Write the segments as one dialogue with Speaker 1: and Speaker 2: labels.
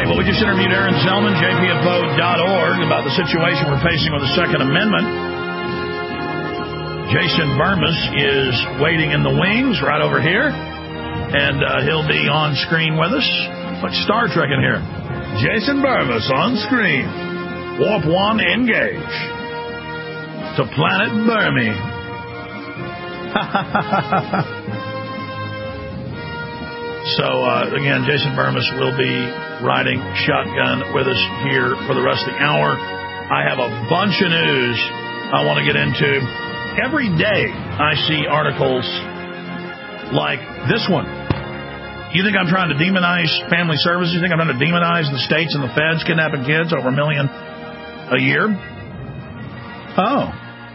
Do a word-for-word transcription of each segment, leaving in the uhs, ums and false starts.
Speaker 1: well, we just interviewed Aaron Zellman, J P F O dot org, about the situation we're facing with the Second Amendment. Jason Bermas is waiting in the wings right over here, and uh, he'll be on screen with us. Like Star Trek in here. Jason Bermas on screen. Warp one, engage. To Planet Burmy. So, uh, again, Jason Bermas will be riding shotgun with us here for the rest of the hour. I have a bunch of news I want to get into. Every day I see articles like this one. You think I'm trying to demonize family services? You think I'm trying to demonize the states and the feds kidnapping kids over a million a year? Oh.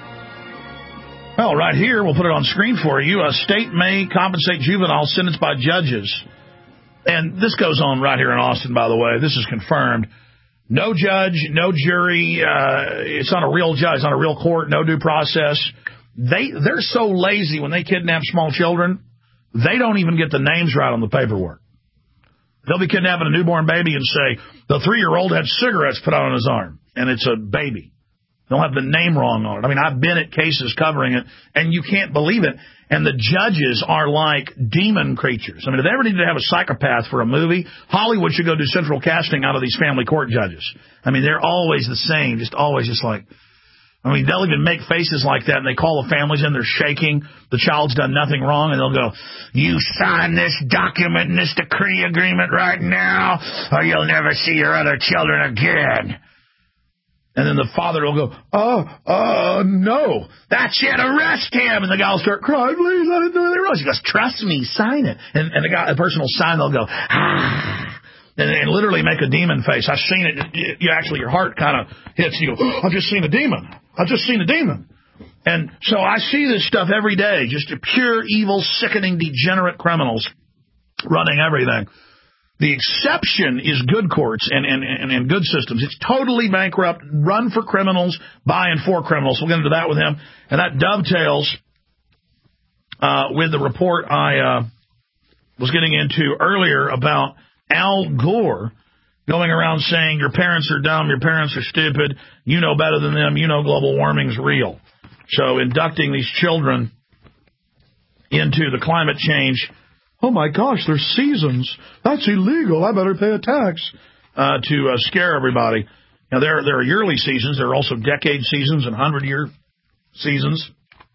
Speaker 1: Well, right here, we'll put it on screen for you. A state may compensate juveniles sentenced by judges. And this goes on right here in Austin, by the way. This is confirmed. No judge, no jury. Uh, it's not a real judge, it's not a real court, no due process. They, they're so lazy when they kidnap small children, they don't even get the names right on the paperwork. They'll be kidnapping a newborn baby and say, the three-year-old had cigarettes put out on his arm, and it's a baby. They'll have the name wrong on it. I mean, I've been at cases covering it, and you can't believe it. And the judges are like demon creatures. I mean, if they ever need to have a psychopath for a movie, Hollywood should go do central casting out of these family court judges. I mean, they're always the same, just always just like... I mean, they'll even make faces like that, and they call the families in, they're shaking. The child's done nothing wrong, and they'll go, you sign this document and this decree agreement right now, or you'll never see your other children again. And then the father will go, oh, uh, no, that's it, arrest him. And the guy will start crying, please, I didn't do anything wrong. He goes, trust me, sign it. And, and the guy, the person will sign, they'll go, ah. And, and literally make a demon face. I've seen it. You, you actually, your heart kind of hits. You go, oh, I've just seen a demon. I've just seen a demon. And so I see this stuff every day, just pure, evil, sickening, degenerate criminals running everything. The exception is good courts and, and, and, and good systems. It's totally bankrupt, run for criminals, by and for criminals. We'll get into that with him. And that dovetails uh, with the report I uh, was getting into earlier about Al Gore going around saying your parents are dumb, your parents are stupid, you know better than them, you know global warming's real. So inducting these children into the climate change, oh my gosh, there's seasons, that's illegal, I better pay a tax, uh, to uh, scare everybody. Now, there, there are yearly seasons, there are also decade seasons and hundred-year seasons.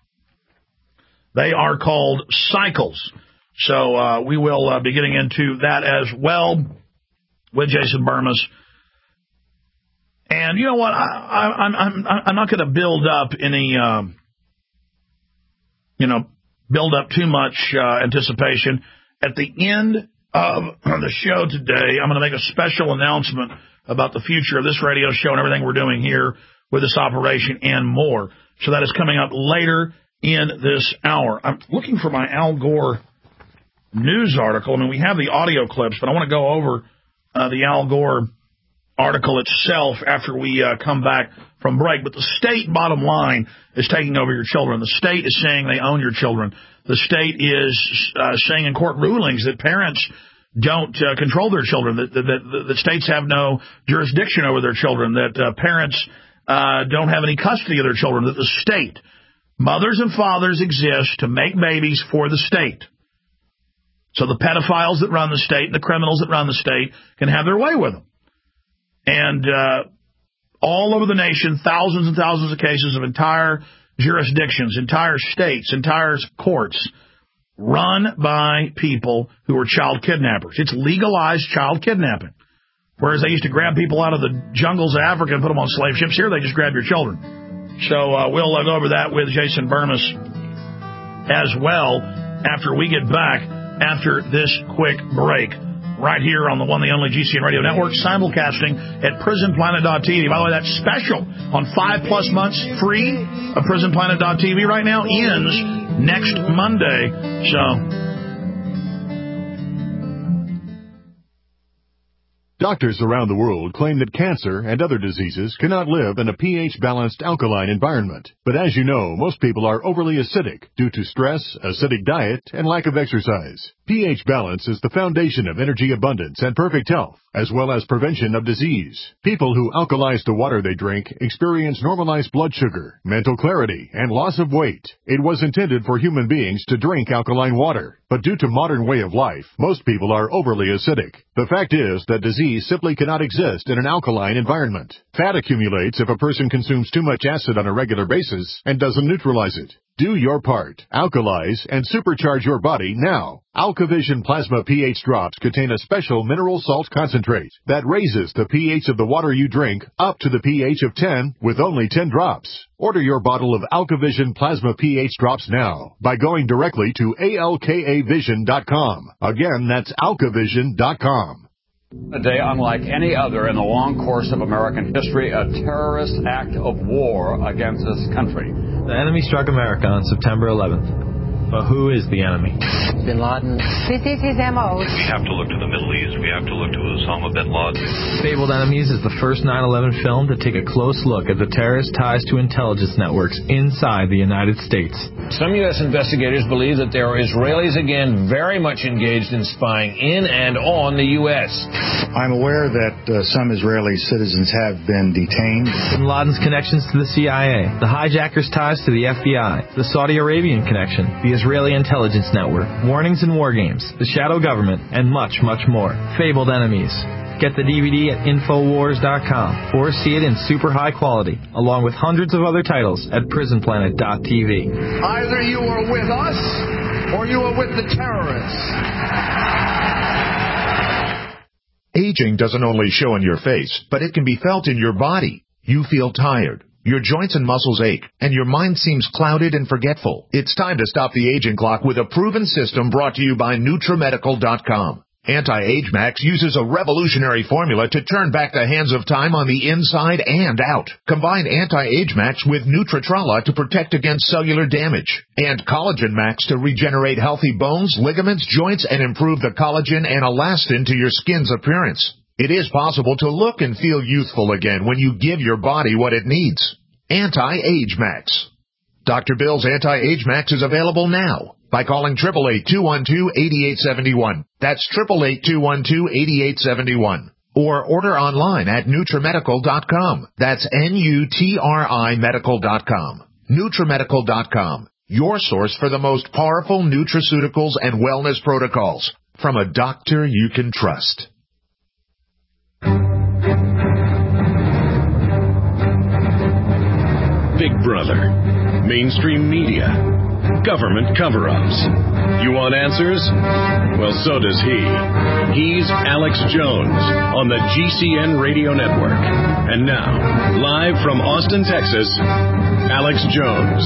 Speaker 1: They are called cycles. So uh, we will uh, be getting into that as well with Jason Bermas. And you know what? I, I, I'm I'm I'm not going to build up any, um, you know, build up too much uh, anticipation. At the end of the show today, I'm going to make a special announcement about the future of this radio show and everything we're doing here with this operation and more. So that is coming up later in this hour. I'm looking for my Al Gore news article. I mean, we have the audio clips, but I want to go over uh, the Al Gore article itself after we uh, come back from break. But the state, bottom line, is taking over your children. The state is saying they own your children. The state is uh, saying in court rulings that parents don't uh, control their children, that, that, that, that states have no jurisdiction over their children, that uh, parents uh, don't have any custody of their children, that the state, mothers and fathers exist to make babies for the state. So the pedophiles that run the state and the criminals that run the state can have their way with them. And uh, all over the nation, thousands and thousands of cases of entire jurisdictions, entire states, entire courts run by people who are child kidnappers. It's legalized child kidnapping. Whereas they used to grab people out of the jungles of Africa and put them on slave ships, here they just grab your children. So uh, we'll uh, go over that with Jason Bermas as well after we get back after this quick break. Right here on the one, the only G C N Radio Network, simulcasting at prison planet dot t v. By the way, that special on five plus months free of prison planet dot t v right now ends next Monday. So
Speaker 2: Doctors around the world claim that cancer and other diseases cannot live in a pH-balanced alkaline environment. But as you know, most people are overly acidic due to stress, acidic diet, and lack of exercise. pH balance is the foundation of energy abundance and perfect health, as well as prevention of disease. People who alkalize the water they drink experience normalized blood sugar, mental clarity, and loss of weight. It was intended for human beings to drink alkaline water, but due to modern way of life, most people are overly acidic. The fact is that disease simply cannot exist in an alkaline environment. Fat accumulates if a person consumes too much acid on a regular basis and doesn't neutralize it. Do your part. Alkalize and supercharge your body now. AlkaVision Plasma pH drops contain a special mineral salt concentrate that raises the pH of the water you drink up to the pH of ten with only ten drops. Order your bottle of AlkaVision Plasma pH drops now by going directly to A L K A vision dot com. Again, that's alkavision dot com.
Speaker 3: A day unlike any other in the long course of American history, a terrorist act of war against this country.
Speaker 4: The enemy struck America on September eleventh. But who is the enemy?
Speaker 5: Bin Laden.
Speaker 6: This is his M O.
Speaker 7: We have to look to the Middle East. We have to look to Osama bin Laden.
Speaker 4: Fabled Enemies is the first nine eleven film to take a close look at the terrorist ties to intelligence networks inside the United States.
Speaker 8: Some U S investigators believe that there are Israelis again very much engaged in spying in and on the U S.
Speaker 9: I'm aware that uh, some Israeli citizens have been detained.
Speaker 4: Bin Laden's connections to the C I A, the hijackers' ties to the F B I, the Saudi Arabian connection, the Israeli intelligence network, warnings and war games, the shadow government, and much, much more. Fabled Enemies. Get the D V D at Infowars dot com or see it in super high quality, along with hundreds of other titles at Prison Planet dot T V.
Speaker 10: Either you are with us or you are with the terrorists.
Speaker 11: Aging doesn't only show on your face, but it can be felt in your body. You feel tired. Your joints and muscles ache, and your mind seems clouded and forgetful. It's time to stop the aging clock with a proven system brought to you by Nutramedical dot com. Anti-Age Max uses a revolutionary formula to turn back the hands of time on the inside and out. Combine Anti-Age Max with Nutritrala to protect against cellular damage, and Collagen Max to regenerate healthy bones, ligaments, joints, and improve the collagen and elastin to your skin's appearance. It is possible to look and feel youthful again when you give your body what it needs. Anti-Age Max. Doctor Bill's Anti-Age Max is available now by calling eight eight eight, two one two, eight eight seven one. That's eight eight eight, two one two, eight eight seven one. Or order online at Nutramedical dot com. That's N U T R I medical dot com. Nutramedical dot com. Your source for the most powerful nutraceuticals and wellness protocols from a doctor you can trust.
Speaker 12: Big Brother, mainstream media, government cover-ups. You want answers? Well, so does he. He's Alex Jones on the G C N Radio Network. And now, live from Austin, Texas, Alex Jones.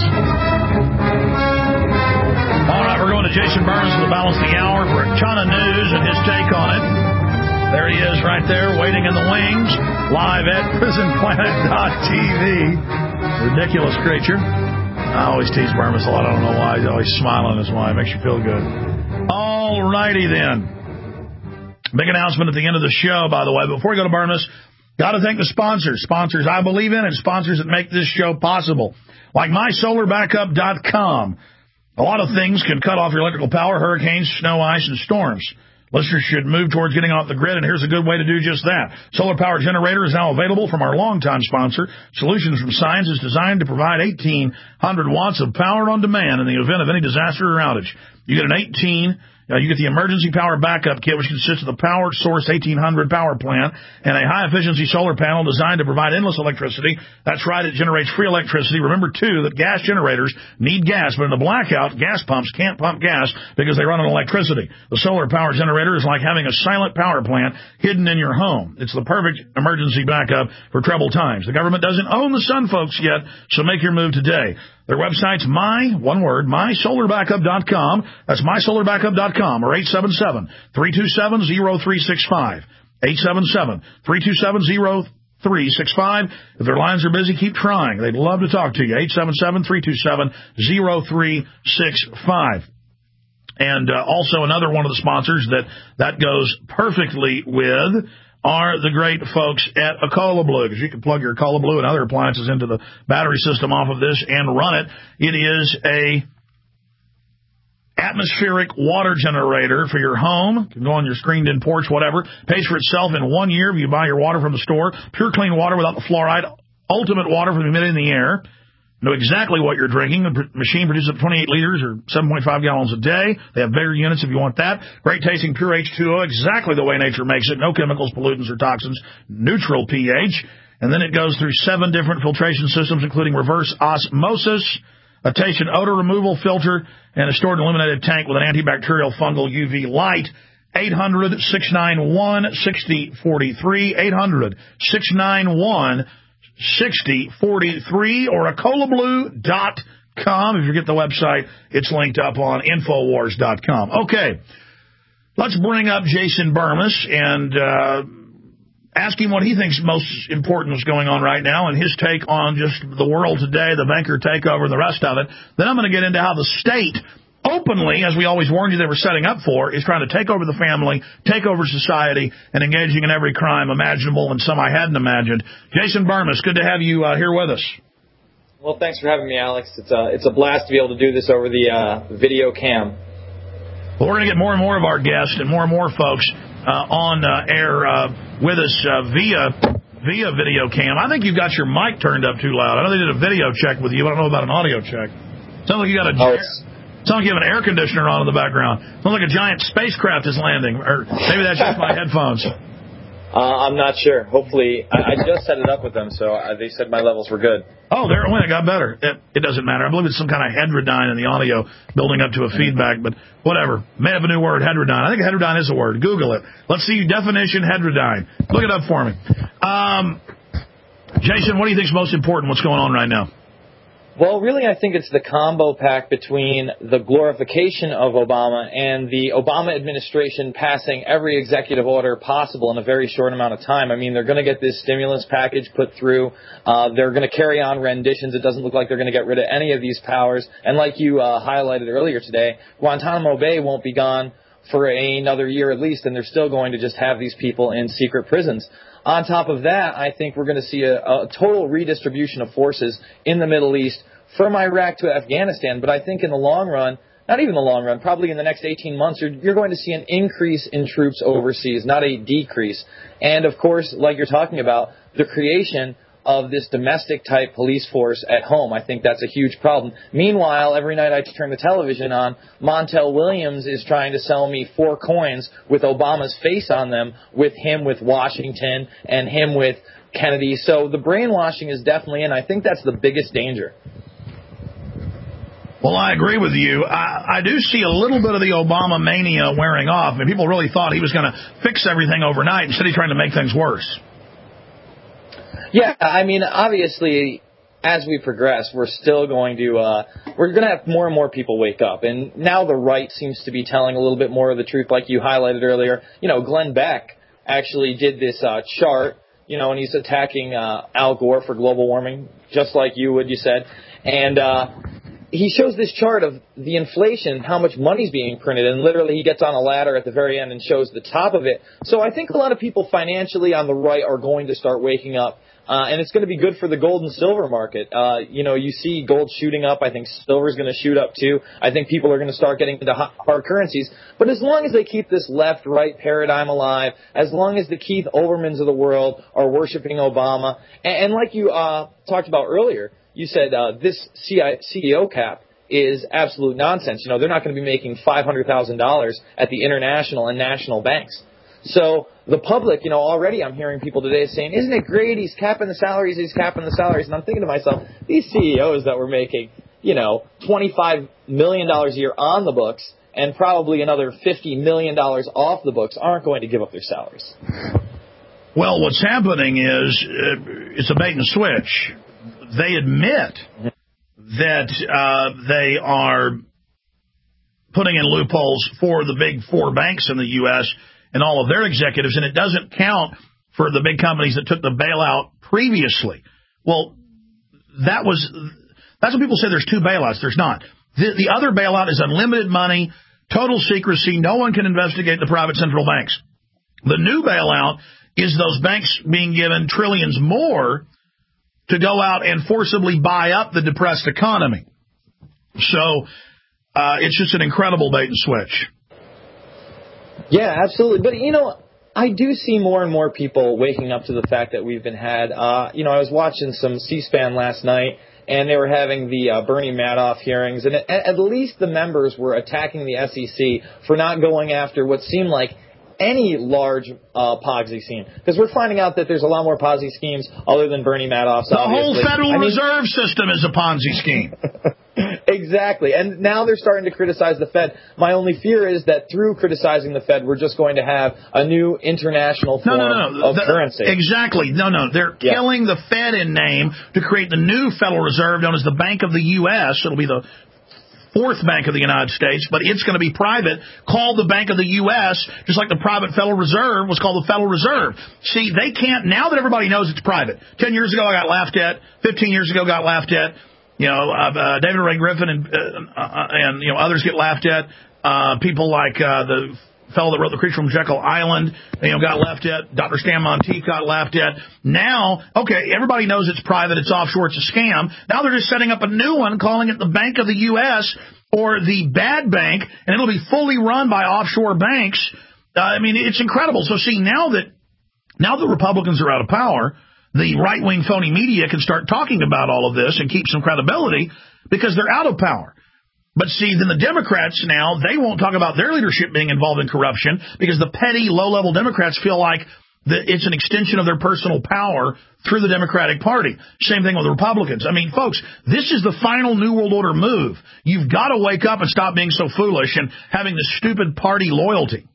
Speaker 1: All right, we're going to Jason Burns for the balance of the hour for a ton of news and his take on it. There he is right there, waiting in the wings, live at Prison Planet dot T V. Ridiculous creature. I always tease Burmis a lot. I don't know why. He's always smiling. That's why. It makes you feel good. All righty then. Big announcement at the end of the show, by the way. Before we go to Burmis, got to thank the sponsors. Sponsors I believe in and sponsors that make this show possible. Like my solar backup dot com. A lot of things can cut off your electrical power, hurricanes, snow, ice, and storms. Listeners should move towards getting off the grid, and here's a good way to do just that. Solar Power Generator is now available from our longtime sponsor. Solutions from Science is designed to provide eighteen hundred watts of power on demand in the event of any disaster or outage. You get an eighteen Uh, you get the emergency power backup kit, which consists of the Power Source eighteen hundred power plant and a high-efficiency solar panel designed to provide endless electricity. That's right, it generates free electricity. Remember, too, that gas generators need gas, but in a blackout, gas pumps can't pump gas because they run on electricity. The solar power generator is like having a silent power plant hidden in your home. It's the perfect emergency backup for troubled times. The government doesn't own the sun, folks, yet, so make your move today. Their website's my, one word, my solar backup dot com. That's my solar backup dot com, or eight seven seven, three two seven, zero three six five. eight seven seven, three two seven, zero three six five. If their lines are busy, keep trying. They'd love to talk to you. eight seven seven, three two seven, zero three six five. And uh, also another one of the sponsors that that goes perfectly with are the great folks at Acola Blue, because you can plug your Acola Blue and other appliances into the battery system off of this and run it. It is a atmospheric water generator for your home. You can go on your screened-in porch, whatever. Pays for itself in one year if you buy your water from the store. Pure, clean water without the fluoride. Ultimate water from the humidity in the air. Know exactly what you're drinking. The pr- machine produces up twenty-eight liters or seven point five gallons a day. They have bigger units if you want that. Great tasting pure H two O, exactly the way nature makes it. No chemicals, pollutants, or toxins. Neutral pH. And then it goes through seven different filtration systems, including reverse osmosis, a taste and odor removal filter, and a stored and illuminated tank with an antibacterial fungal U V light. eight hundred, six nine one, six zero four three. eight hundred, six nine one, six zero four three or acola blue dot com. If you get the website, it's linked up on infowars dot com. Okay, let's bring up Jason Bermas and uh, ask him what he thinks most important is going on right now and his take on just the world today, the banker takeover, and the rest of it. Then I'm going to get into how the state openly, as we always warned you they were setting up for, is trying to take over the family, take over society, and engaging in every crime imaginable and some I hadn't imagined. Jason Bermas, good to have you uh, here with us.
Speaker 5: Well, thanks for having me, Alex. It's a, it's a blast to be able to do this over the uh, video cam.
Speaker 1: Well, we're going to get more and more of our guests and more and more folks uh, on uh, air uh, with us uh, via via video cam. I think you've got your mic turned up too loud. I know they did a video check with you, but I don't know about an audio check. Sounds like you got a...
Speaker 5: Oh,
Speaker 1: Sounds like you have an air conditioner on in the background. Sounds like a giant spacecraft is landing. Or maybe that's just my headphones.
Speaker 5: Uh, I'm not sure. Hopefully, I, I just set it up with them, so uh, they said my levels were good.
Speaker 1: Oh, there, well, it got better. It, it doesn't matter. I believe it's some kind of heterodyne in the audio building up to a feedback, but whatever. May have a new word, heterodyne. I think heterodyne is a word. Google it. Let's see definition heterodyne. Look it up for me. Um, Jason, what do you think is most important? What's going on right now?
Speaker 5: Well, really, I think it's the combo pack between the glorification of Obama and the Obama administration passing every executive order possible in a very short amount of time. I mean, they're going to get this stimulus package put through. Uh, they're going to carry on renditions. It doesn't look like they're going to get rid of any of these powers. And like you uh, highlighted earlier today, Guantanamo Bay won't be gone for another year at least, and they're still going to just have these people in secret prisons. On top of that, I think we're going to see a, a total redistribution of forces in the Middle East from Iraq to Afghanistan. But I think in the long run, not even the long run, probably in the next eighteen months, you're, you're going to see an increase in troops overseas, not a decrease. And, of course, like you're talking about, the creation of this domestic-type police force at home. I think that's a huge problem. Meanwhile, every night I turn the television on, Montel Williams is trying to sell me four coins with Obama's face on them, with him with Washington and him with Kennedy. So the brainwashing is definitely in. I think that's the biggest danger.
Speaker 1: Well, I agree with you. I, I do see a little bit of the Obama mania wearing off. I mean, people really thought he was going to fix everything overnight. Instead, he's trying to make things worse.
Speaker 5: Yeah, I mean, obviously, as we progress, we're still going to uh, we're going to have more and more people wake up. And now the right seems to be telling a little bit more of the truth, like you highlighted earlier. You know, Glenn Beck actually did this uh, chart, you know, and he's attacking uh, Al Gore for global warming, just like you would, you said. And uh, he shows this chart of the inflation, how much money's being printed, and literally he gets on a ladder at the very end and shows the top of it. So I think a lot of people financially on the right are going to start waking up. Uh, and it's going to be good for the gold and silver market. Uh, you know, you see gold shooting up. I think silver's going to shoot up too. I think people are going to start getting into hard currencies. But as long as they keep this left-right paradigm alive, as long as the Keith Olbermanns of the world are worshiping Obama, and, and like you uh, talked about earlier, you said uh, this C E O cap is absolute nonsense. You know, they're not going to be making five hundred thousand dollars at the international and national banks. So the public, you know, already I'm hearing people today saying, isn't it great? He's capping the salaries. He's capping the salaries. And I'm thinking to myself, these C E Os that were making, you know, twenty-five million dollars a year on the books and probably another fifty million dollars off the books aren't going to give up their salaries.
Speaker 1: Well, what's happening is uh, it's a bait and switch. They admit that uh, they are putting in loopholes for the big four banks in the U S and all of their executives, and it doesn't count for the big companies that took the bailout previously. Well, that was that's what people say there's two bailouts. There's not. The, the other bailout is unlimited money, total secrecy. No one can investigate the private central banks. The new bailout is those banks being given trillions more to go out and forcibly buy up the depressed economy. So uh, it's just an incredible bait and switch.
Speaker 5: Yeah, absolutely. But, you know, I do see more and more people waking up to the fact that we've been had. Uh, you know, I was watching some C-SPAN last night, and they were having the uh, Bernie Madoff hearings, and at, at least the members were attacking the S E C for not going after what seemed like any large uh, Ponzi scheme. Because we're finding out that there's a lot more Ponzi schemes other than Bernie Madoff's.
Speaker 1: The
Speaker 5: obviously.
Speaker 1: whole Federal
Speaker 5: I mean,
Speaker 1: Reserve System is a Ponzi scheme.
Speaker 5: Exactly. And now they're starting to criticize the Fed. My only fear is that through criticizing the Fed, we're just going to have a new international form
Speaker 1: no, no, no.
Speaker 5: of
Speaker 1: the,
Speaker 5: currency.
Speaker 1: Exactly. No, no. They're
Speaker 5: yeah.
Speaker 1: killing the Fed in name to create the new Federal Reserve known as the Bank of the U S. It'll be the fourth bank of the United States, but it's going to be private, called the Bank of the U S, just like the private Federal Reserve was called the Federal Reserve. See, they can't, now that everybody knows it's private. Ten years ago, I got laughed at. Fifteen years ago, got laughed at. You know, uh, David Ray Griffin and, uh, uh, and, you know, others get laughed at. Uh, people like uh, the fellow that wrote The Creature from Jekyll Island, you know, got laughed at. Doctor Stan Monteith got laughed at. Now, okay, everybody knows it's private, it's offshore, it's a scam. Now they're just setting up a new one, calling it the Bank of the U S or the Bad Bank, and it'll be fully run by offshore banks. Uh, I mean, it's incredible. So, see, now that now the Republicans are out of power, the right-wing phony media can start talking about all of this and keep some credibility because they're out of power. But see, then the Democrats now, they won't talk about their leadership being involved in corruption because the petty, low-level Democrats feel like that it's an extension of their personal power through the Democratic Party. Same thing with the Republicans. I mean, folks, this is the final New World Order move. You've got to wake up and stop being so foolish and having this stupid party loyalty.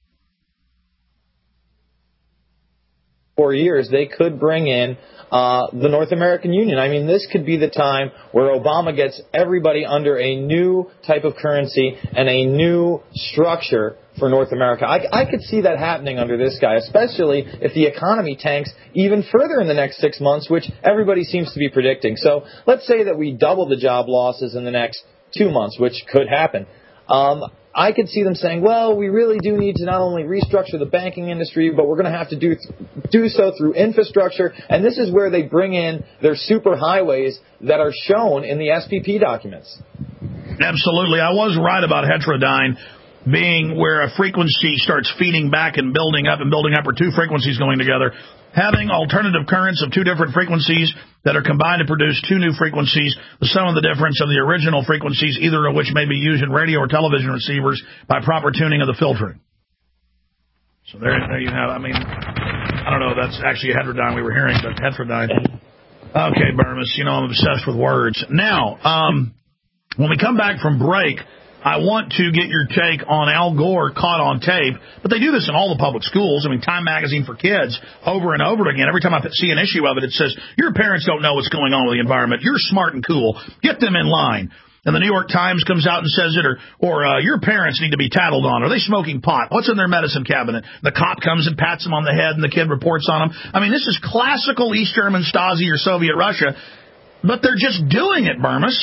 Speaker 5: Four years, they could bring in uh, the North American Union. I mean, this could be the time where Obama gets everybody under a new type of currency and a new structure for North America. I, I could see that happening under this guy, especially if the economy tanks even further in the next six months, which everybody seems to be predicting. So let's say that we double the job losses in the next two months, which could happen. Um, I could see them saying, well, we really do need to not only restructure the banking industry, but we're going to have to do do so through infrastructure. And this is where they bring in their super highways that are shown in the S P P documents.
Speaker 1: Absolutely. I was right about heterodyne being where a frequency starts feeding back and building up and building up, or two frequencies going together. Having alternative currents of two different frequencies that are combined to produce two new frequencies, the sum of the difference of the original frequencies, either of which may be used in radio or television receivers by proper tuning of the filtering. So there, there you have. I mean, I don't know. That's actually a heterodyne we were hearing, but heterodyne. Okay, Burmis, you know I'm obsessed with words. Now, um, when we come back from break, I want to get your take on Al Gore caught on tape, but they do this in all the public schools. I mean, Time Magazine for Kids, over and over again. Every time I see an issue of it, it says, your parents don't know what's going on with the environment. You're smart and cool. Get them in line. And the New York Times comes out and says it, or, or uh, your parents need to be tattled on. Are they smoking pot? What's in their medicine cabinet? The cop comes and pats them on the head, and the kid reports on them. I mean, this is classical East German Stasi or Soviet Russia, but they're just doing it, Burmis.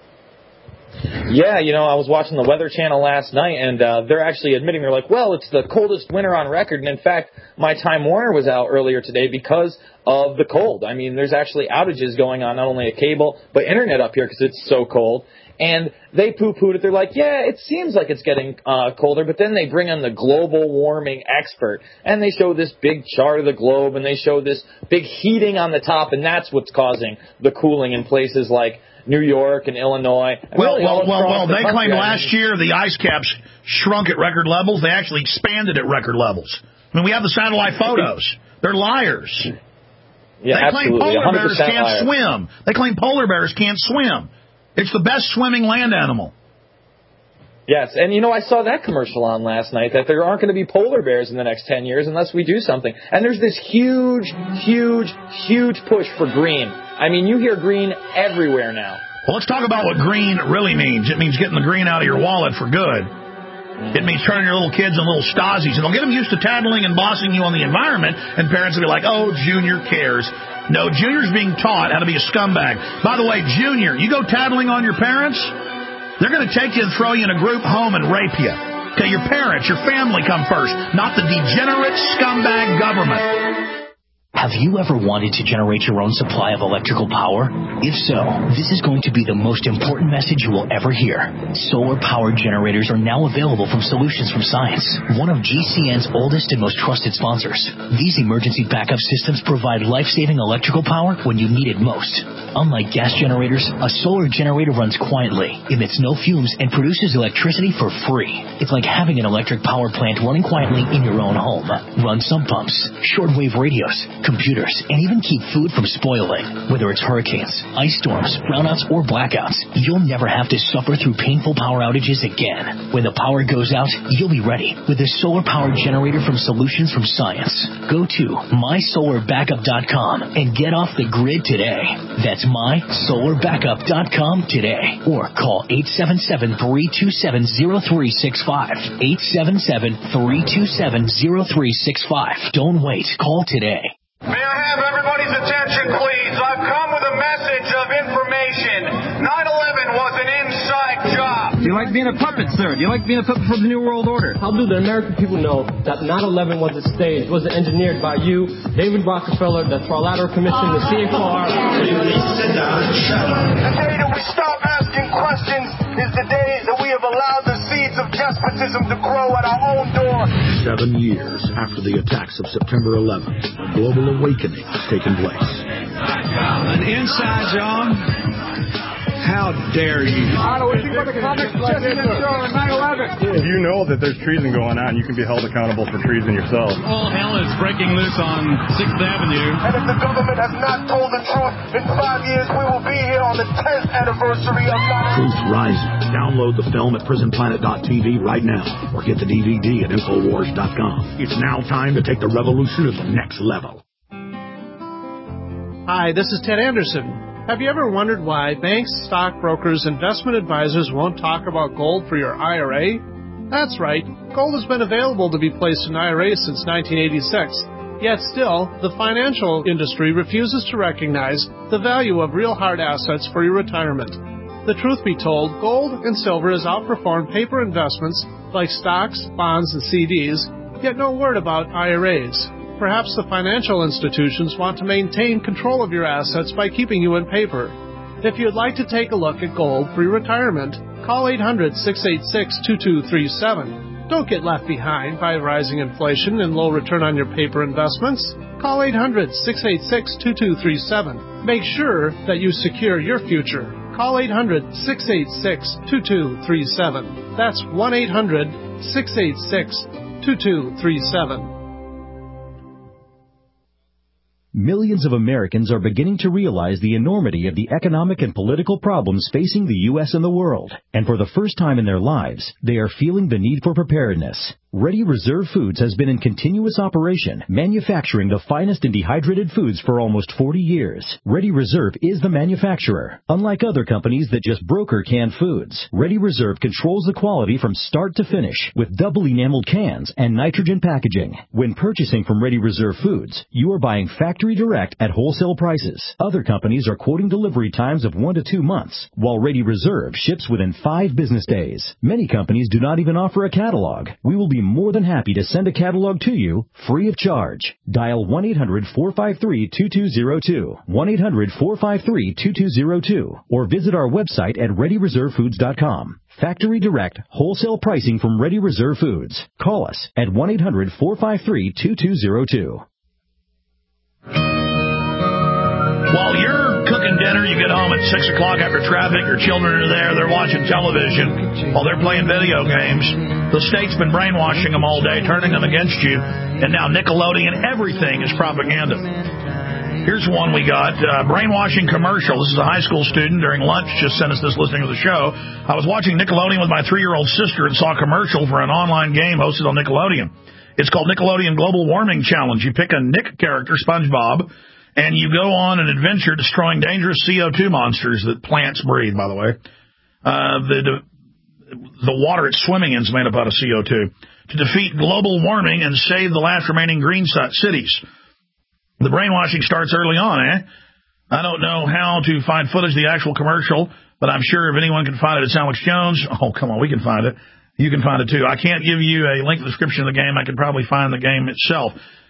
Speaker 5: Yeah, you know, I was watching the Weather Channel last night, and uh, they're actually admitting, they're like, well, it's the coldest winter on record. And in fact, my Time Warner was out earlier today because of the cold. I mean, there's actually outages going on, not only at cable, but internet up here because it's so cold. And they poo-pooed it. They're like, yeah, it seems like it's getting uh, colder. But then they bring in the global warming expert, and they show this big chart of the globe, and they show this big heating on the top, and that's what's causing the cooling in places like New York and Illinois. And
Speaker 1: well,
Speaker 5: really
Speaker 1: well, well, well,
Speaker 5: the
Speaker 1: they
Speaker 5: country,
Speaker 1: claimed
Speaker 5: I mean,
Speaker 1: last year the ice caps shrunk at record levels. They actually expanded at record levels. I mean, we have the satellite photos. They're liars.
Speaker 5: Yeah,
Speaker 1: they claim
Speaker 5: absolutely.
Speaker 1: polar bears can't
Speaker 5: liar.
Speaker 1: swim. They claim polar bears can't swim. It's the best swimming land animal.
Speaker 5: Yes, and you know, I saw that commercial on last night that there aren't going to be polar bears in the next ten years unless we do something. And there's this huge, huge, huge push for green. I mean, you hear green everywhere now.
Speaker 1: Well, let's talk about what green really means. It means getting the green out of your wallet for good. It means turning your little kids into little Stasis. And they'll get them used to tattling and bossing you on the environment, and parents will be like, oh, Junior cares. No, Junior's being taught how to be a scumbag. By the way, Junior, you go tattling on your parents, they're going to take you and throw you in a group home and rape you. Okay, your parents, your family come first, not the degenerate scumbag government.
Speaker 6: Have you ever wanted to generate your own supply of electrical power? If so, this is going to be the most important message you will ever hear. Solar-powered generators are now available from Solutions from Science, one of G C N's oldest and most trusted sponsors. These emergency backup systems provide life-saving electrical power when you need it most. Unlike gas generators, a solar generator runs quietly, emits no fumes, and produces electricity for free. It's like having an electric power plant running quietly in your own home. Run sump pumps, shortwave radios, computers, and even keep food from spoiling. Whether it's hurricanes, ice storms, brownouts, or blackouts, you'll never have to suffer through painful power outages again. When the power goes out, you'll be ready with a solar-powered generator from Solutions from Science. Go to my solar backup dot com and get off the grid today. That's my solar backup dot com today. Or call eight seven seven, three two seven, zero three six five. eight seven seven, three two seven, zero three six five. Don't wait. Call today.
Speaker 10: May I have everybody's attention, please? I've come with a message of information. nine eleven was an inside job.
Speaker 13: Do you like being a puppet, sir? Do you like being a puppet for the New World Order?
Speaker 14: How do the American people know that nine eleven was a stage, was engineered by you, David Rockefeller, the Trilateral Commission, the C F R?
Speaker 10: Sit down and shut up. The day that we stop asking questions is the day that we have allowed the seeds of despotism to grow at our own door.
Speaker 15: Seven years after the attacks of September eleventh, a global awakening has taken place.
Speaker 16: An inside job? How dare you?
Speaker 10: If
Speaker 17: you know that there's treason going on, you can be held accountable for treason yourself.
Speaker 18: All hell is breaking loose on sixth Avenue.
Speaker 10: And if the government has not told the truth, in five years we will be here on the tenth anniversary of nine eleven.
Speaker 15: Truth Rising. Download the film at prison planet dot t v right now, or get the D V D at infowars dot com. It's now time to take the revolution to the next level.
Speaker 19: Hi, this is Ted Anderson. Have you ever wondered why banks, stockbrokers, investment advisors won't talk about gold for your I R A? That's right. Gold has been available to be placed in I R As since nineteen eighty-six. Yet still, the financial industry refuses to recognize the value of real hard assets for your retirement. The truth be told, gold and silver has outperformed paper investments like stocks, bonds, and C Ds, yet no word about I R As. Perhaps the financial institutions want to maintain control of your assets by keeping you in paper. If you'd like to take a look at gold for your retirement, call eight hundred, six eight six, two two three seven. Don't get left behind by rising inflation and low return on your paper investments. Call eight hundred, six eight six, two two three seven. Make sure that you secure your future. Call eight hundred, six eight six, two two three seven. That's one eight hundred, six eight six, two two three seven.
Speaker 20: Millions of Americans are beginning to realize the enormity of the economic and political problems facing the U S and the world. And for the first time in their lives, they are feeling the need for preparedness. Ready Reserve Foods has been in continuous operation, manufacturing the finest in dehydrated foods for almost forty years. Ready Reserve is the manufacturer. Unlike other companies that just broker canned foods, Ready Reserve controls the quality from start to finish with double enameled cans and nitrogen packaging. When purchasing from Ready Reserve Foods, you are buying factory direct at wholesale prices. Other companies are quoting delivery times of one to two months, while Ready Reserve ships within five business days. Many companies do not even offer a catalog. We will be more than happy to send a catalog to you free of charge. Dial one eight hundred, four five three, two two zero two, one eight hundred, four five three, two two zero two, or visit our website at ready reserve foods dot com. Factory direct, wholesale pricing from Ready Reserve Foods. Call us at one eight hundred, four five three, two two zero two.
Speaker 1: While you're cooking dinner, you get home at six o'clock after traffic, your children are there, they're watching television while they're playing video games. The state's been brainwashing them all day, turning them against you, and now Nickelodeon, everything is propaganda. Here's one we got, uh, brainwashing commercial. This is a high school student during lunch, just sent us this listening to the show. I was watching Nickelodeon with my three-year-old sister and saw a commercial for an online game hosted on Nickelodeon. It's called Nickelodeon Global Warming Challenge. You pick a Nick character, SpongeBob, and you go on an adventure destroying dangerous C O two monsters that plants breathe, by the way. Uh, the the water it's swimming in is made up out of C O two. To defeat global warming and save the last remaining green cities. The brainwashing starts early on, eh? I don't know how to find footage of the actual commercial, but I'm sure if anyone can find it, it's Alex Jones. Oh, come on, we can find it. You can find it, too. I can't give you a link to the description of the game. I could probably find the game itself.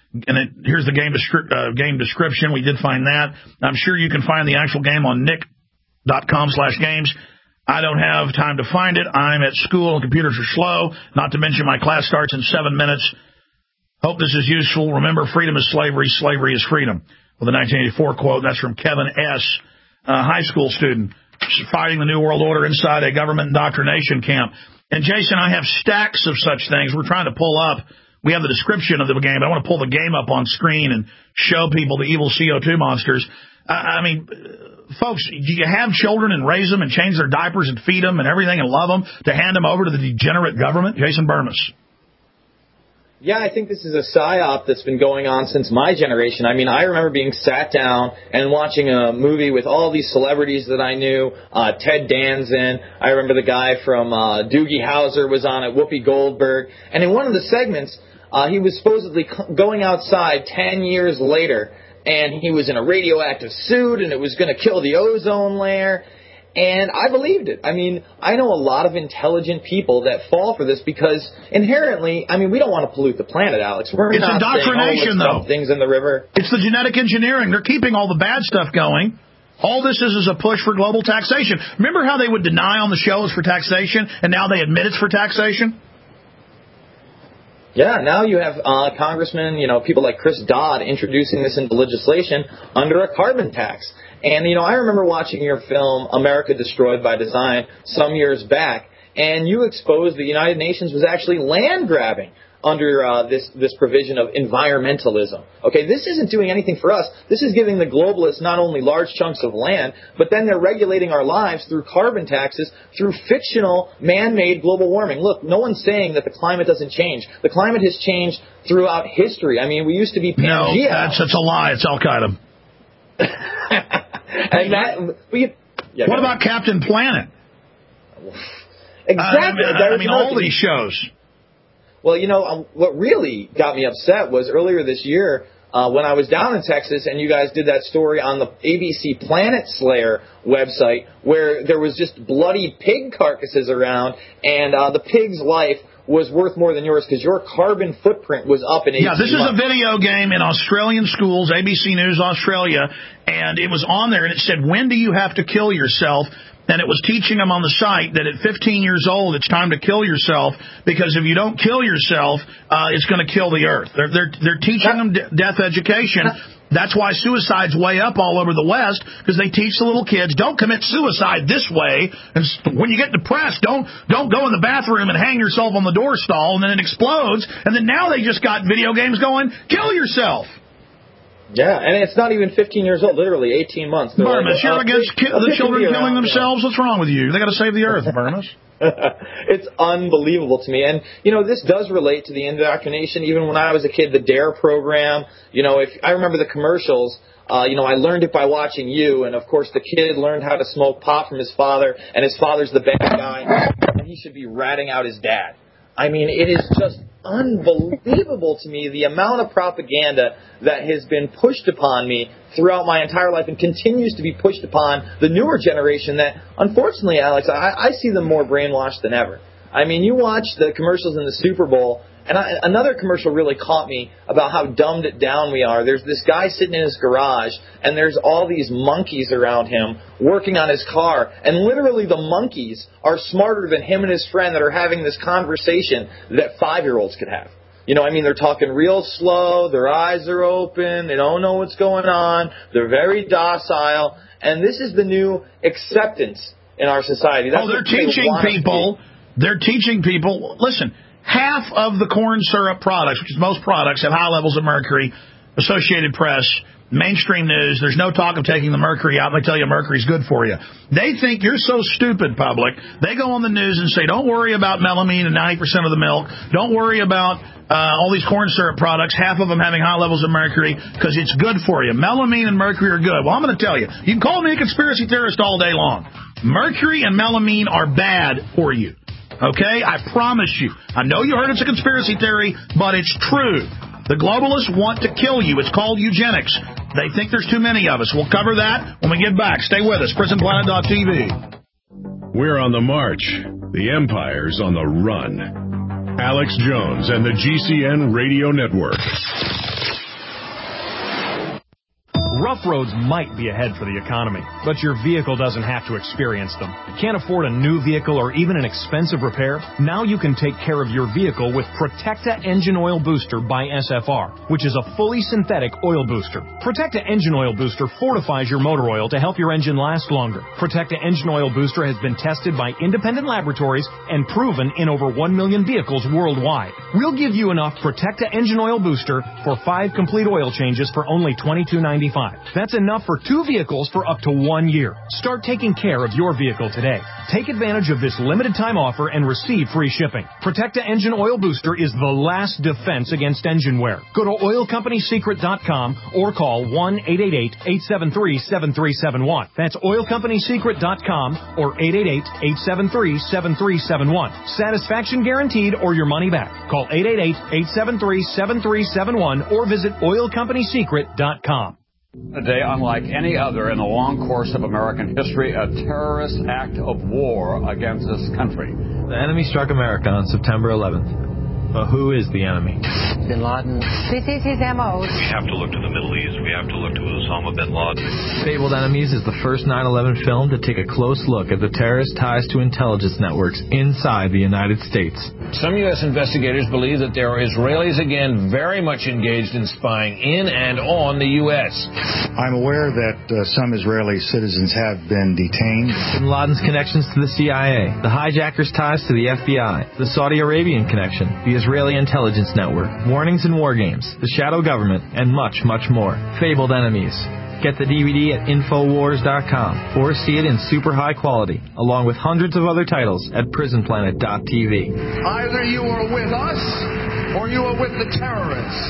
Speaker 1: And it, here's the game, descri- uh, game description. We did find that. I'm sure you can find the actual game on nick.com slash games. I don't have time to find it. I'm at school and computers are slow. Not to mention my class starts in seven minutes. Hope this is useful. Remember, freedom is slavery. Slavery is freedom. With a nineteen eighty-four quote. That's from Kevin S., a high school student fighting the New World Order inside a government indoctrination camp. And, Jason, I have stacks of such things. We're trying to pull up. We have the description of the game. I want to pull the game up on screen and show people the evil C O two monsters. Uh, I mean, folks, do you have children and raise them and change their diapers and feed them and everything and love them to hand them over to the degenerate government? Jason Bermas.
Speaker 5: Yeah, I think this is a psyop that's been going on since my generation. I mean, I remember being sat down and watching a movie with all these celebrities that I knew. Uh, Ted Danson. I remember the guy from uh, Doogie Howser was on it, Whoopi Goldberg. And in one of the segments, uh, he was supposedly going outside ten years later, and he was in a radioactive suit, and it was going to kill the ozone layer. And I believed it. I mean, I know a lot of intelligent people that fall for this because inherently, I mean, we don't want to pollute the planet, Alex. We're
Speaker 1: it's
Speaker 5: not
Speaker 1: indoctrination,
Speaker 5: saying, oh,
Speaker 1: though.
Speaker 5: Things in the river.
Speaker 1: It's the genetic engineering. They're keeping all the bad stuff going. All this is is a push for global taxation. Remember how they would deny on the show it's for taxation, and now they admit it's for taxation?
Speaker 5: Yeah, now you have uh, congressmen, you know, people like Chris Dodd introducing this into legislation under a carbon tax. And, you know, I remember watching your film, America Destroyed by Design, some years back, and you exposed the United Nations was actually land grabbing under uh, this, this provision of environmentalism. Okay, this isn't doing anything for us. This is giving the globalists not only large chunks of land, but then they're regulating our lives through carbon taxes, through fictional man-made global warming. Look, no one's saying that the climate doesn't change. The climate has changed throughout history. I mean, we used to be Pangea.
Speaker 1: No, that's, that's a lie. It's Al-Qaeda.
Speaker 5: And that, we, yeah,
Speaker 1: what about Captain Planet?
Speaker 5: Exactly.
Speaker 1: Uh, I mean, I mean all these shows.
Speaker 5: Well, you know, um, what really got me upset was earlier this year uh, when I was down in Texas and you guys did that story on the A B C Planet Slayer website where there was just bloody pig carcasses around and uh, the pig's life was worth more than yours because your carbon footprint was up in eighteen
Speaker 1: Yeah, this
Speaker 5: months.
Speaker 1: is a video game in Australian schools, A B C News Australia, and it was on there and it said, when do you have to kill yourself? And it was teaching them on the site that at fifteen years old, it's time to kill yourself because if you don't kill yourself, uh, it's going to kill the earth. They're, they're, they're teaching them de- death education. That's why suicide's way up all over the West, because they teach the little kids, don't commit suicide this way. And when you get depressed, don't don't go in the bathroom and hang yourself on the door stall, and then it explodes. And then now they just got video games going, kill yourself.
Speaker 5: Yeah, and it's not even fifteen years old, literally eighteen months.
Speaker 1: Burmas,
Speaker 5: like,
Speaker 1: you're
Speaker 5: uh,
Speaker 1: against ki- the children killing
Speaker 5: around,
Speaker 1: themselves?
Speaker 5: Yeah.
Speaker 1: What's wrong with you? They got to save the earth, Burmas.
Speaker 5: It's unbelievable to me. And, you know, this does relate to the indoctrination. Even when I was a kid, the DARE program, you know, if I remember the commercials, uh, you know, I learned it by watching you. And, of course, the kid learned how to smoke pot from his father, and his father's the bad guy, and he should be ratting out his dad. I mean, it is just unbelievable to me the amount of propaganda that has been pushed upon me throughout my entire life and continues to be pushed upon the newer generation that, unfortunately, Alex, I, I see them more brainwashed than ever. I mean, you watch the commercials in the Super Bowl, and I, another commercial really caught me about how dumbed down we are. There's this guy sitting in his garage, and there's all these monkeys around him working on his car, and literally the monkeys are smarter than him and his friend that are having this conversation that five-year-olds could have. You know, I mean, they're talking real slow, their eyes are open, they don't know what's going on, they're very docile, and this is the new acceptance in our society. That's
Speaker 1: oh, they're
Speaker 5: what they
Speaker 1: teaching
Speaker 5: want us to
Speaker 1: people,
Speaker 5: be.
Speaker 1: they're teaching people, listen, half of the corn syrup products, which is most products, have high levels of mercury. Associated Press, mainstream news, there's no talk of taking the mercury out, and they tell you mercury's good for you. They think you're so stupid, public. They go on the news and say, don't worry about melamine in ninety percent of the milk. Don't worry about uh, all these corn syrup products, half of them having high levels of mercury, because it's good for you. Melamine and mercury are good. Well, I'm going to tell you, you can call me a conspiracy theorist all day long. Mercury and melamine are bad for you. Okay? I promise you. I know you heard it's a conspiracy theory, but it's true. The globalists want to kill you. It's called eugenics. They think there's too many of us. We'll cover that when we get back. Stay with us. prison planet dot t v.
Speaker 12: We're on the march. The empire's on the run. Alex Jones and the G C N Radio Network.
Speaker 21: Rough roads might be ahead for the economy, but your vehicle doesn't have to experience them. Can't afford a new vehicle or even an expensive repair? Now you can take care of your vehicle with Protecta Engine Oil Booster by S F R, which is a fully synthetic oil booster. Protecta Engine Oil Booster fortifies your motor oil to help your engine last longer. Protecta Engine Oil Booster has been tested by independent laboratories and proven in over one million vehicles worldwide. We'll give you enough Protecta Engine Oil Booster for five complete oil changes for only twenty-two ninety-five. That's enough for two vehicles for up to one year. Start taking care of your vehicle today. Take advantage of this limited time offer and receive free shipping. Protecta Engine Oil Booster is the last defense against engine wear. Go to oil company secret dot com or call one eight eight eight, eight seven three, seven three seven one. That's oil company secret dot com or eight eight eight, eight seven three, seven three seven one. Satisfaction guaranteed or your money back. Call eight eight eight, eight seven three, seven three seven one or visit oil company secret dot com.
Speaker 3: A day unlike any other in the long course of American history, a terrorist act of war against this country.
Speaker 4: The enemy struck America on September eleventh. But who is the enemy?
Speaker 22: Bin Laden. This is his M O.
Speaker 7: We have to look to the Middle East. We have to look to Osama bin Laden.
Speaker 4: Fabled Enemies is the first nine eleven film to take a close look at the terrorist ties to intelligence networks inside the United States.
Speaker 8: Some U S investigators believe that there are Israelis again very much engaged in spying in and on the U S.
Speaker 9: I'm aware that uh, some Israeli citizens have been detained.
Speaker 4: Bin Laden's connections to the C I A, the hijackers' ties to the F B I, the Saudi Arabian connection, the Israeli intelligence network, warnings and war games, the shadow government, and much, much more. Fabled Enemies. Get the D V D at infowars dot com or see it in super high quality, along with hundreds of other titles at prison planet dot t v.
Speaker 10: Either you are with us or you are with the terrorists.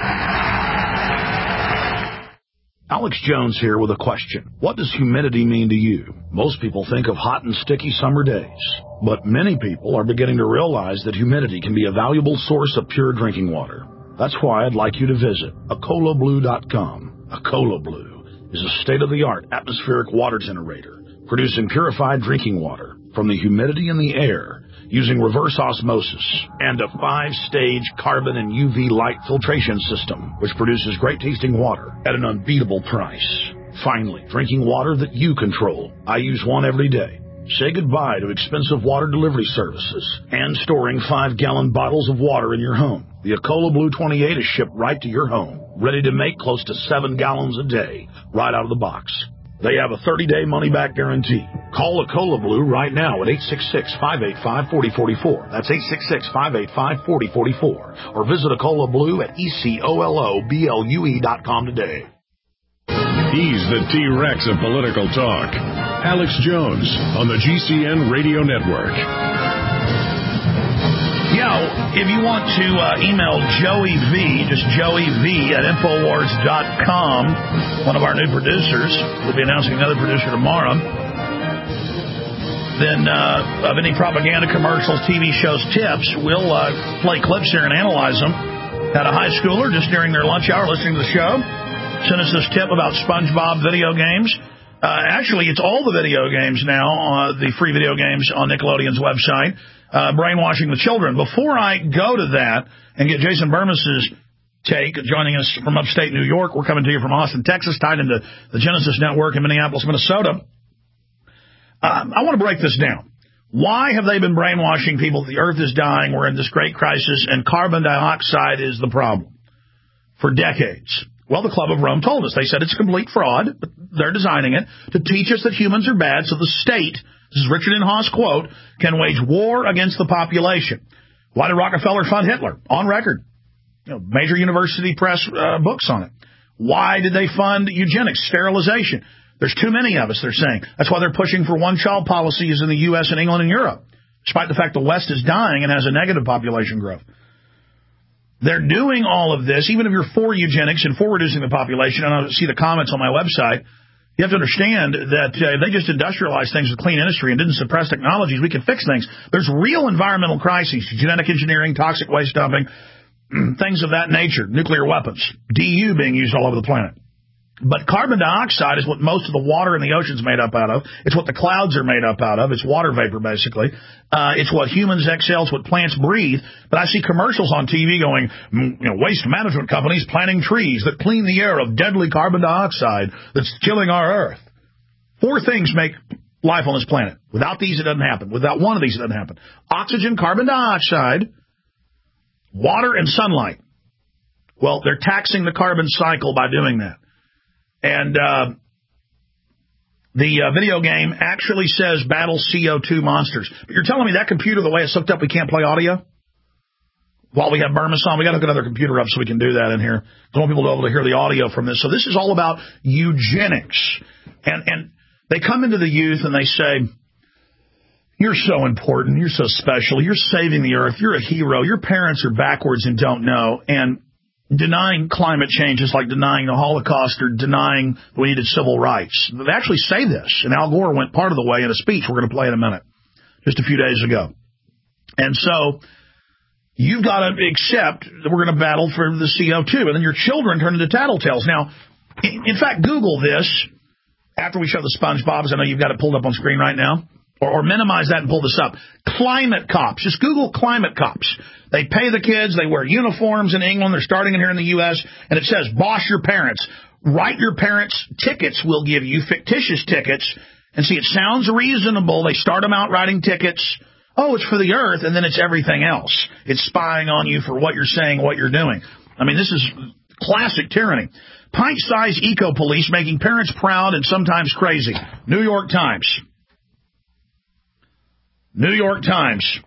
Speaker 15: Alex Jones here with a question. What does humidity mean to you? Most people think of hot and sticky summer days, but many people are beginning to realize that humidity can be a valuable source of pure drinking water. That's why I'd like you to visit acola blue dot com. Acola Blue is a state-of-the-art atmospheric water generator producing purified drinking water from the humidity in the air using reverse osmosis and a five-stage carbon and U V light filtration system, which produces great-tasting water at an unbeatable price. Finally, drinking water that you control. I use one every day. Say goodbye to expensive water delivery services and storing five-gallon bottles of water in your home. The Acola Blue twenty-eight is shipped right to your home, ready to make close to seven gallons a day, right out of the box. They have a thirty-day money-back guarantee. Call Acola Blue right now at eight six six, five eight five, four oh four four. That's eight six six, five eight five, four oh four four. Or visit Acola Blue at E C O L O B L U E dot com today.
Speaker 12: He's the T-Rex of political talk. Alex Jones on the G C N Radio Network.
Speaker 1: Yo, if you want to uh, email Joey V, just Joey V at infowars dot com, one of our new producers, we'll be announcing another producer tomorrow, then uh, of any propaganda commercials, T V shows, tips, we'll uh, play clips here and analyze them. Had a high schooler just during their lunch hour listening to the show sent us this tip about SpongeBob video games. Uh, actually, it's all the video games now, uh, the free video games on Nickelodeon's website, uh, brainwashing the children. Before I go to that and get Jason Bermas's take, joining us from upstate New York, we're coming to you from Austin, Texas, tied into the Genesis Network in Minneapolis, Minnesota. Uh, I want to break this down. Why have they been brainwashing people? The earth is dying, we're in this great crisis, and carbon dioxide is the problem for decades. Well, the Club of Rome told us. They said it's a complete fraud, but they're designing it to teach us that humans are bad so the state, this is Richard N. Haas quote, can wage war against the population. Why did Rockefeller fund Hitler? On record. You know, major university press uh, books on it. Why did they fund eugenics, sterilization? There's too many of us, they're saying. That's why they're pushing for one-child policies in the U S and England and Europe, despite the fact the West is dying and has a negative population growth. They're doing all of this, even if you're for eugenics and for reducing the population, and I see the comments on my website, you have to understand that uh, if they just industrialized things with clean industry and didn't suppress technologies, we could fix things. There's real environmental crises, genetic engineering, toxic waste dumping, things of that nature, nuclear weapons, D U being used all over the planet. But carbon dioxide is what most of the water in the ocean's made up out of. It's what the clouds are made up out of. It's water vapor, basically. Uh, it's what humans exhale. It's what plants breathe. But I see commercials on T V going, you know, waste management companies planting trees that clean the air of deadly carbon dioxide that's killing our Earth. Four things make life on this planet. Without these, it doesn't happen. Without one of these, it doesn't happen. Oxygen, carbon dioxide, water, and sunlight. Well, they're taxing the carbon cycle by doing that. And uh, the uh, video game actually says battle C O two monsters. But you're telling me that computer, the way it's hooked up, we can't play audio? While we have Burmis on, we got to hook another computer up so we can do that in here. I want people to be able to hear the audio from this. So this is all about eugenics. And, and they come into the youth and they say, you're so important. You're so special. You're saving the earth. You're a hero. Your parents are backwards and don't know. And denying climate change is like denying the Holocaust or denying we needed civil rights. They actually say this, and Al Gore went part of the way in a speech we're going to play in a minute, just a few days ago. And so you've got to accept that we're going to battle for the C O two, and then your children turn into tattletales. Now, in fact, Google this after we show the SpongeBob's. I know you've got it pulled up on screen right now. Or, or minimize that and pull this up. Climate cops. Just Google climate cops. They pay the kids. They wear uniforms in England. They're starting in here in the U S And it says, boss your parents. Write your parents tickets. We'll give you fictitious tickets. And see, it sounds reasonable. They start them out writing tickets. Oh, it's for the earth. And then it's everything else. It's spying on you for what you're saying, what you're doing. I mean, this is classic tyranny. Pint-sized eco-police making parents proud and sometimes crazy. New York Times. New York Times.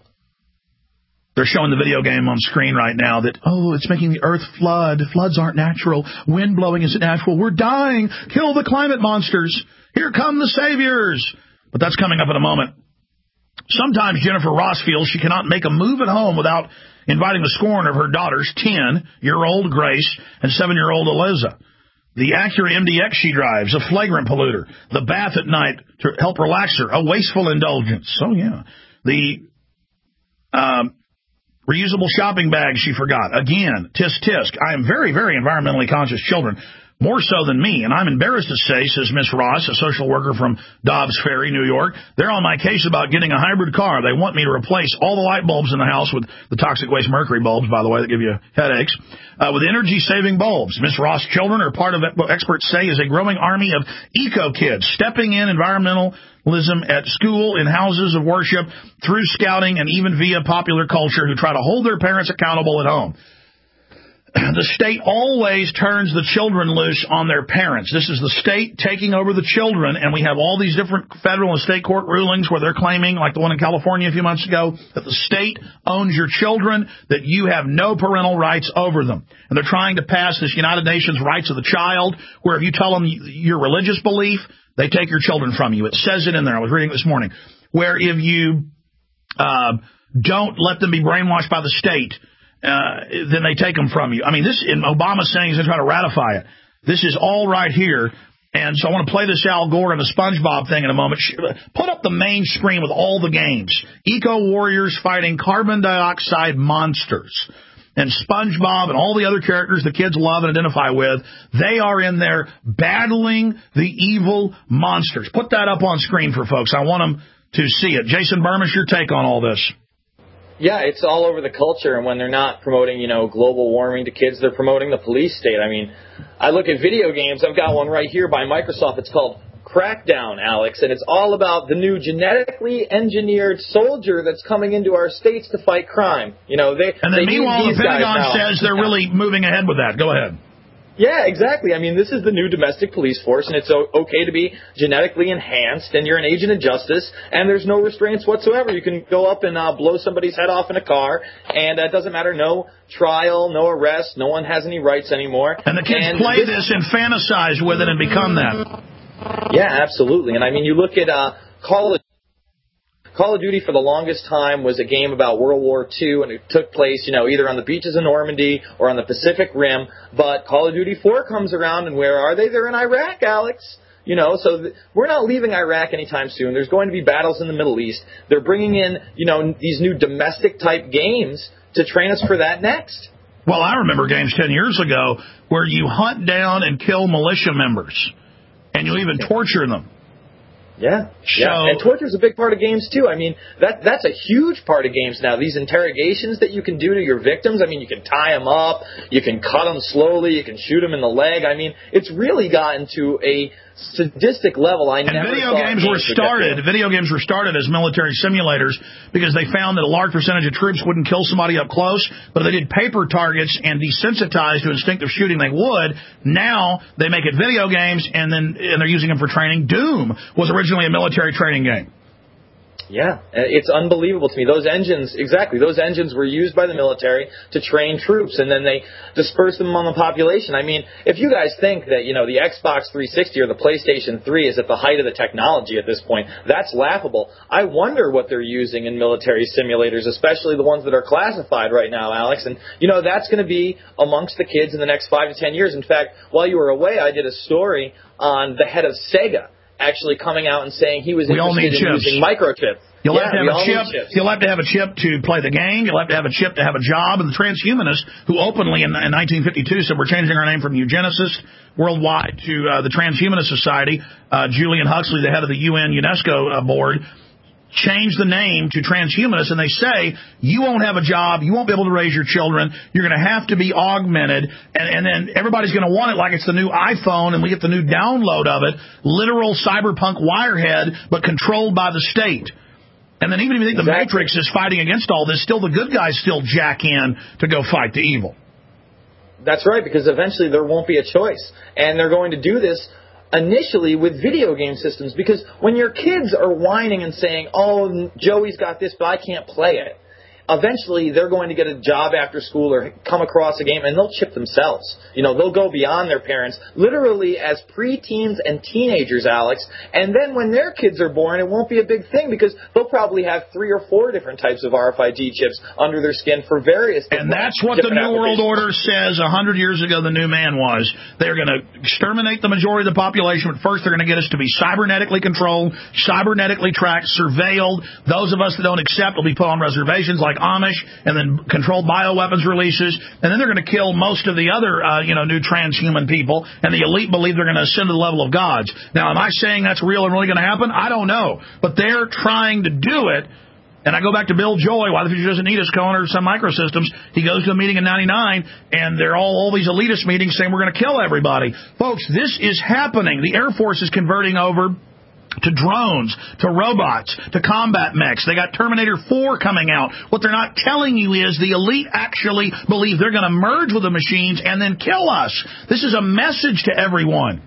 Speaker 1: They're showing the video game on screen right now that, oh, it's making the earth flood. Floods aren't natural. Wind blowing isn't natural. We're dying. Kill the climate monsters. Here come the saviors. But that's coming up in a moment. Sometimes Jennifer Ross feels she cannot make a move at home without inviting the scorn of her daughters, ten-year-old Grace and seven-year-old Eliza. The Acura M D X she drives, a flagrant polluter. The bath at night to help relax her, a wasteful indulgence. Oh, yeah. The um, reusable shopping bag she forgot. Again, tisk tisk. I am very, very environmentally conscious children, more so than me. And I'm embarrassed to say, says Miss Ross, a social worker from Dobbs Ferry, New York, they're on my case about getting a hybrid car. They want me to replace all the light bulbs in the house with the toxic waste mercury bulbs, by the way, that give you headaches, uh, with energy-saving bulbs. Miss Ross' children are part of what experts say is a growing army of eco-kids, stepping in environmentalism at school, in houses of worship, through scouting, and even via popular culture, who try to hold their parents accountable at home. The state always turns the children loose on their parents. This is the state taking over the children, and we have all these different federal and state court rulings where they're claiming, like the one in California a few months ago, that the state owns your children, that you have no parental rights over them. And they're trying to pass this United Nations Rights of the Child, where if you tell them your religious belief, they take your children from you. It says it in there. I was reading it this morning. Where if you uh, don't let them be brainwashed by the state, Uh, then they take them from you. I mean, this, and Obama's saying he's going to try to ratify it. This is all right here. And so I want to play this Al Gore and the SpongeBob thing in a moment. Put up the main screen with all the games. Eco warriors fighting carbon dioxide monsters. And SpongeBob and all the other characters the kids love and identify with, they are in there battling the evil monsters. Put that up on screen for folks. I want them to see it. Jason Burmis, your take on all this.
Speaker 5: Yeah, it's all over the culture, and when they're not promoting, you know, global warming to kids, they're promoting the police state. I mean, I look at video games. I've got one right here by Microsoft. It's called Crackdown, Alex, and it's all about the new genetically engineered soldier that's coming into our states to fight crime. You know, they
Speaker 1: and then
Speaker 5: they
Speaker 1: meanwhile, the Pentagon says they're really moving ahead with that. Go ahead.
Speaker 5: Yeah, exactly. I mean, this is the new domestic police force, and it's okay to be genetically enhanced, and you're an agent of justice, and there's no restraints whatsoever. You can go up and uh, blow somebody's head off in a car, and uh, it doesn't matter, no trial, no arrest, no one has any rights anymore.
Speaker 1: And the kids and play this, this and fantasize with it and become that.
Speaker 5: Yeah, absolutely. And I mean, you look at uh, Call of Call of Duty for the longest time was a game about World War Two, and it took place, you know, either on the beaches of Normandy or on the Pacific Rim. But Call of Duty four comes around, and where are they? They're in Iraq, Alex. You know, so th- we're not leaving Iraq anytime soon. There's going to be battles in the Middle East. They're bringing in, you know, these new domestic-type games to train us for that next.
Speaker 1: Well, I remember games ten years ago where you hunt down and kill militia members, and you even torture them.
Speaker 5: Yeah,
Speaker 1: so,
Speaker 5: yeah, and torture's a big part of games, too. I mean, that that's a huge part of games now. These interrogations that you can do to your victims, I mean, you can tie them up, you can cut them slowly, you can shoot them in the leg. I mean, it's really gotten to a sadistic level. I
Speaker 1: and
Speaker 5: never
Speaker 1: video
Speaker 5: thought
Speaker 1: games were started. Video games were started as military simulators because they found that a large percentage of troops wouldn't kill somebody up close, but if they did paper targets and desensitized to instinctive shooting, they would. Now they make it video games, and then and they're using them for training. Doom was originally a military training game.
Speaker 5: Yeah, it's unbelievable to me. Those engines, exactly, those engines were used by the military to train troops, and then they dispersed them among the population. I mean, if you guys think that, you know, the Xbox three sixty or the PlayStation three is at the height of the technology at this point, that's laughable. I wonder what they're using in military simulators, especially the ones that are classified right now, Alex. And, you know, that's going to be amongst the kids in the next five to ten years. In fact, while you were away, I did a story on the head of Sega actually coming out and saying he was
Speaker 1: we
Speaker 5: interested in
Speaker 1: chips.
Speaker 5: using microchips.
Speaker 1: You'll
Speaker 5: yeah,
Speaker 1: have to have a chip. You'll have to have a chip to play the game. You'll have to have a chip to have a job. And the transhumanists, who openly in, in nineteen fifty-two said we're changing our name from eugenicists worldwide to uh, the Transhumanist Society, uh, Julian Huxley, the head of the U N UNESCO uh, board, changed the name to transhumanists, and they say you won't have a job, you won't be able to raise your children, you're going to have to be augmented, and, and then everybody's going to want it like it's the new iPhone, and we get the new download of it, literal cyberpunk wirehead, but controlled by the state. And then even if you think exactly. the Matrix is fighting against all this, still the good guys still jack in to go fight the evil.
Speaker 5: That's right, because eventually there won't be a choice, and they're going to do this initially with video game systems, because when your kids are whining and saying, oh, Joey's got this, but I can't play it, eventually they're going to get a job after school or come across a game, and they'll chip themselves. You know, they'll go beyond their parents, literally as preteens and teenagers, Alex, and then when their kids are born, it won't be a big thing, because they'll probably have three or four different types of R F I D chips under their skin for various
Speaker 1: And that's what the New World Order says a hundred years ago the new man was. They're going to exterminate the majority of the population, but first they're going to get us to be cybernetically controlled, cybernetically tracked, surveilled. Those of us that don't accept will be put on reservations like Amish, and then controlled bioweapons releases, and then they're going to kill most of the other, uh, you know, new transhuman people, and the elite believe they're going to ascend to the level of gods. Now, am I saying that's real and really going to happen? I don't know, but they're trying to do it. And I go back to Bill Joy, Why the Future Doesn't Need Us, co-owner of Sun Microsystems. He goes to a meeting in ninety-nine, and they're all, all these elitist meetings saying we're going to kill everybody. Folks, this is happening. The Air Force is converting over to drones, to robots, to combat mechs. They got Terminator four coming out. What they're not telling you is the elite actually believe they're going to merge with the machines and then kill us. This is a message to everyone.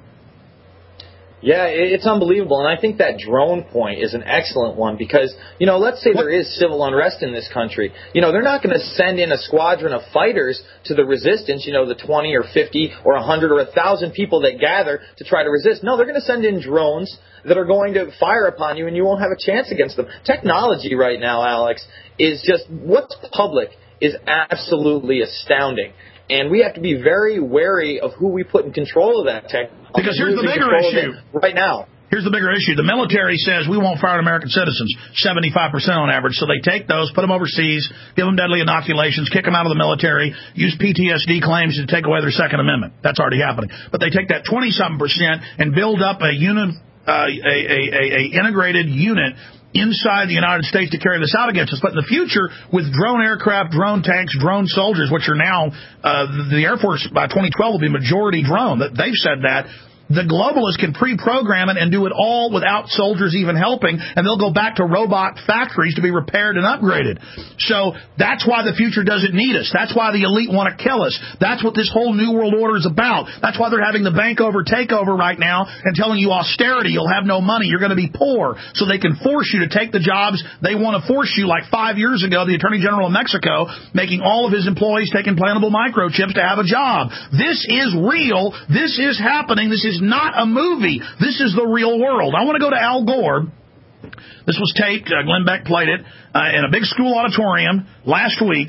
Speaker 5: Yeah, it's unbelievable, and I think that drone point is an excellent one because, you know, let's say there is civil unrest in this country. You know, they're not going to send in a squadron of fighters to the resistance, you know, the twenty or fifty or one hundred or one thousand people that gather to try to resist. No, they're going to send in drones that are going to fire upon you, and you won't have a chance against them. Technology right now, Alex, is just what's public is absolutely astounding. And we have to be very wary of who we put in control of that tech.
Speaker 1: Because here's the bigger issue.
Speaker 5: Right now.
Speaker 1: Here's the bigger issue. The military says we won't fire American citizens, seventy-five percent on average. So they take those, put them overseas, give them deadly inoculations, kick them out of the military, use P T S D claims to take away their Second Amendment. That's already happening. But they take that twenty-something percent and build up a, unit, uh, a, a, a, a integrated unit inside the United States to carry this out against us. But in the future, with drone aircraft, drone tanks, drone soldiers, which are now, uh, the Air Force by twenty twelve will be majority drone. They've said that. The globalists can pre-program it and do it all without soldiers even helping, and they'll go back to robot factories to be repaired and upgraded. So that's why the future doesn't need us. That's why the elite want to kill us. That's what this whole New World Order is about. That's why they're having the bank over takeover right now and telling you austerity, you'll have no money, you're going to be poor, so they can force you to take the jobs they want to force you, like five years ago, the Attorney General of Mexico making all of his employees take implantable microchips to have a job. This is real. This is happening. This is not a movie. This is the real world. I want to go to Al Gore. This was taped. Uh, Glenn Beck played it uh, in a big school auditorium last week,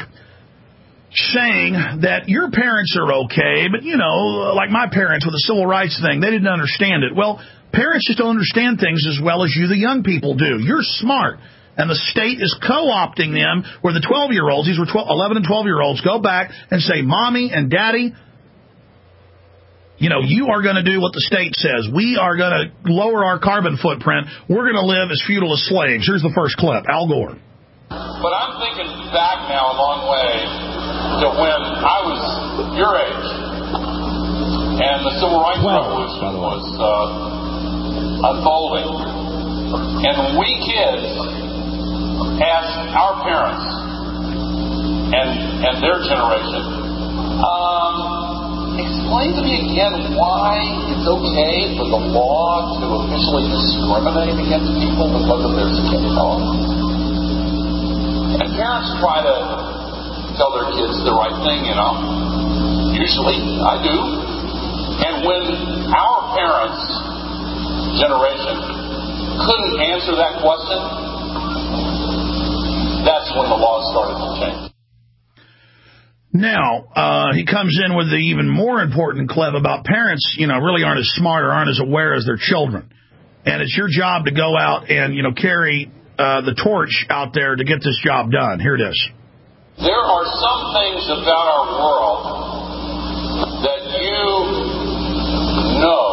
Speaker 1: saying that your parents are okay, but, you know, like my parents with the civil rights thing, they didn't understand it. Well, parents just don't understand things as well as you, the young people, do. You're smart. and the state is co-opting them, where the twelve-year-olds, these were twelve, eleven and twelve-year-olds, go back and say, Mommy and Daddy, you know, you are going to do what the state says. We are going to lower our carbon footprint. We're going to live as feudal as slaves. Here's the first clip, Al Gore.
Speaker 2: But I'm thinking back now a long way to when I was your age, and the Civil Rights Revolution was uh, unfolding. And we kids asked our parents and and their generation, um, explain to me again why it's okay for the law to officially discriminate against people because of their skin color. And parents try to tell their kids the right thing, you know. Usually, I do. And when our parents' generation couldn't answer that question, that's when the laws started to change.
Speaker 1: Now, uh, he comes in with the even more important clip about parents, you know, really aren't as smart or aren't as aware as their children. And it's your job to go out and, you know, carry uh, the torch out there to get this job done. Here it is.
Speaker 2: There are some things about our world that you know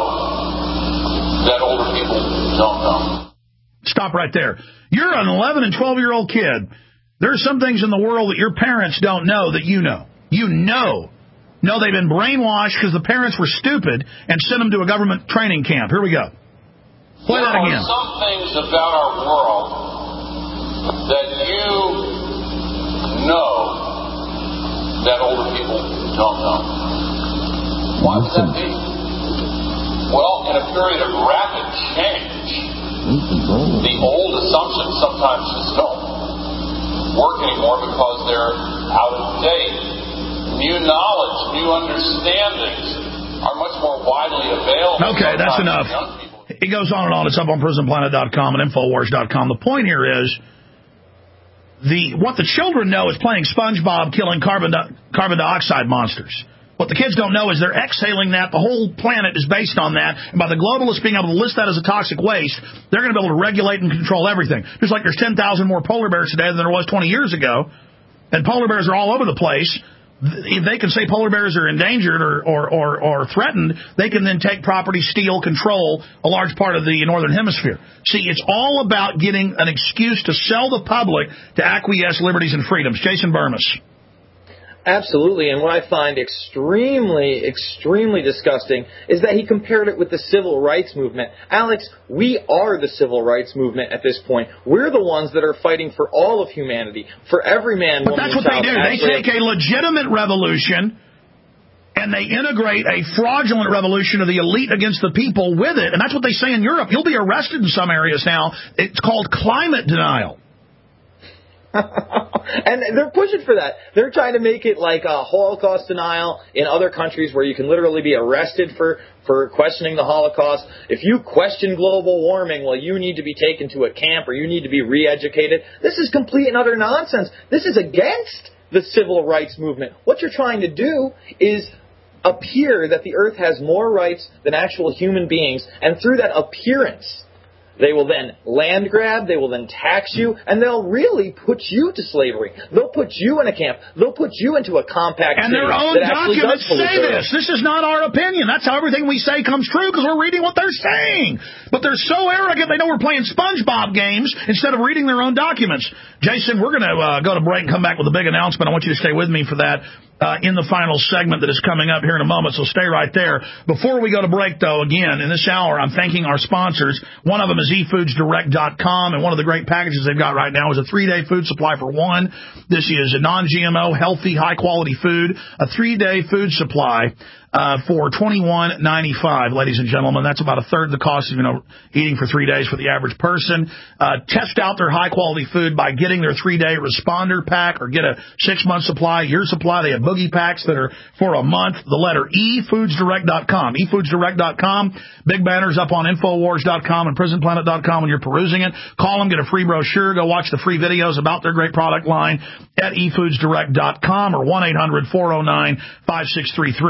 Speaker 2: that older people don't know.
Speaker 1: Stop right there. You're an eleven and twelve-year-old kid. There are some things in the world that your parents don't know that you know. You know. No, they've been brainwashed because the parents were stupid and sent them to a government training camp. Here we go. Play that again.
Speaker 2: There are some things about our world that you know that older people don't know. Why would that be? Well, in a period of rapid change, the old assumptions sometimes just don't work anymore because they're out of date. New knowledge, new understandings are much more widely available.
Speaker 1: Okay, that's enough. It goes on and on. It's up on prison planet dot com and infowars dot com. The point here is the what the children know is playing SpongeBob killing carbon di- carbon dioxide monsters. What the kids don't know is they're exhaling that. The whole planet is based on that. And by the globalists being able to list that as a toxic waste, they're going to be able to regulate and control everything. Just like there's ten thousand more polar bears today than there was twenty years ago. And polar bears are all over the place. If they can say polar bears are endangered or, or, or, or threatened, they can then take property, steal, control a large part of the northern hemisphere. See, it's all about getting an excuse to sell the public to acquiesce liberties and freedoms. Jason Bermas.
Speaker 5: Absolutely, and what I find extremely, extremely disgusting is that he compared it with the civil rights movement. Alex, we are the civil rights movement at this point. We're the ones that are fighting for all of humanity, for every man,
Speaker 1: but
Speaker 5: woman,
Speaker 1: that's what
Speaker 5: child.
Speaker 1: they do. They take a legitimate revolution and they integrate a fraudulent revolution of the elite against the people with it, and that's what they say in Europe. You'll be arrested in some areas now. It's called climate denial.
Speaker 5: And they're pushing for that. They're trying to make it like a Holocaust denial in other countries where you can literally be arrested for, for questioning the Holocaust. If you question global warming, well, you need to be taken to a camp or you need to be re-educated. This is complete and utter nonsense. This is against the civil rights movement. What you're trying to do is appear that the earth has more rights than actual human beings, and through that appearance, they will then land grab, they will then tax you, and they'll really put you to slavery. They'll put you in a camp. They'll put you into a compact
Speaker 1: and
Speaker 5: city
Speaker 1: their own
Speaker 5: that actually
Speaker 1: documents
Speaker 5: does
Speaker 1: say this. This is not our opinion. That's how everything we say comes true because we're reading what they're saying. But they're so arrogant they know we're playing SpongeBob games instead of reading their own documents. Jason, we're going to uh, go to break and come back with a big announcement. I want you to stay with me for that. Uh, in the final segment that is coming up here in a moment, so stay right there. Before we go to break, though, again, in this hour, I'm thanking our sponsors. One of them is e foods direct dot com, and one of the great packages they've got right now is a three-day food supply for one. This is a non G M O, healthy, high-quality food, a three-day food supply uh, for twenty-one ninety-five, ladies and gentlemen. That's about a third the cost of, you know, eating for three days for the average person. Uh, test out their high-quality food by getting their three-day responder pack or get a six-month supply, year supply. They have boogie packs that are for a month. The letter e foods direct dot com. e foods direct dot com. Big banners up on infowars dot com and prison planet dot com when you're perusing it. Call them, get a free brochure, go watch the free videos about their great product line at e foods direct dot com or one eight hundred four oh nine five six three three.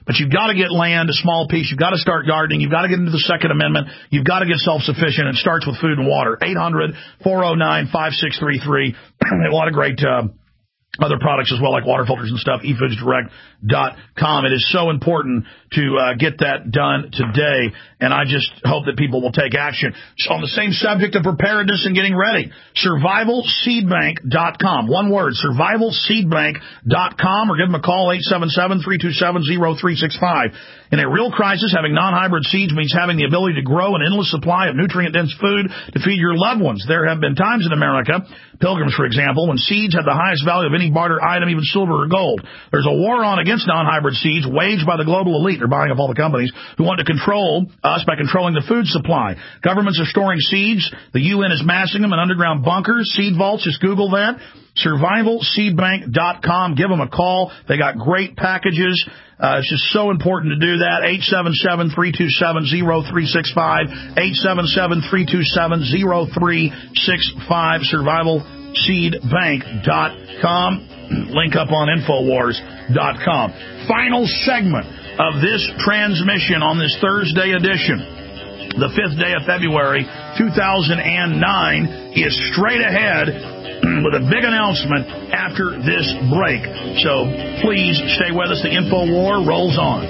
Speaker 1: But you've got to get land, a small piece. You've got to start gardening. You've got to get into the Second Amendment. You've got to get self-sufficient. It starts with food and water. eight hundred, four oh nine, five six three three. A lot of great uh, other products as well, like water filters and stuff, e foods direct dot com. It is so important to uh, get that done today, and I just hope that people will take action. So on the same subject of preparedness and getting ready, survival seed bank dot com. One word, survival seed bank dot com, or give them a call, eight seven seven, three two seven, zero three six five. In a real crisis, having non-hybrid seeds means having the ability to grow an endless supply of nutrient-dense food to feed your loved ones. There have been times in America, Pilgrims, for example, when seeds had the highest value of any barter item, even silver or gold. There's a war on against non-hybrid seeds waged by the global elite. They're buying up all the companies who want to control us by controlling the food supply. Governments are storing seeds. The U N is massing them in underground bunkers, seed vaults. Just Google that. survival seed bank dot com. Give them a call. They got great packages. Uh, it's just so important to do that. eight seven seven, three two seven, zero three six five. eight seven seven, three two seven, zero three six five. survival seed bank dot com. Link up on infowars dot com. Final segment of this transmission on this Thursday edition, the fifth day of February, two thousand nine, is straight ahead with a big announcement after this break. So please stay with us. The InfoWar rolls on.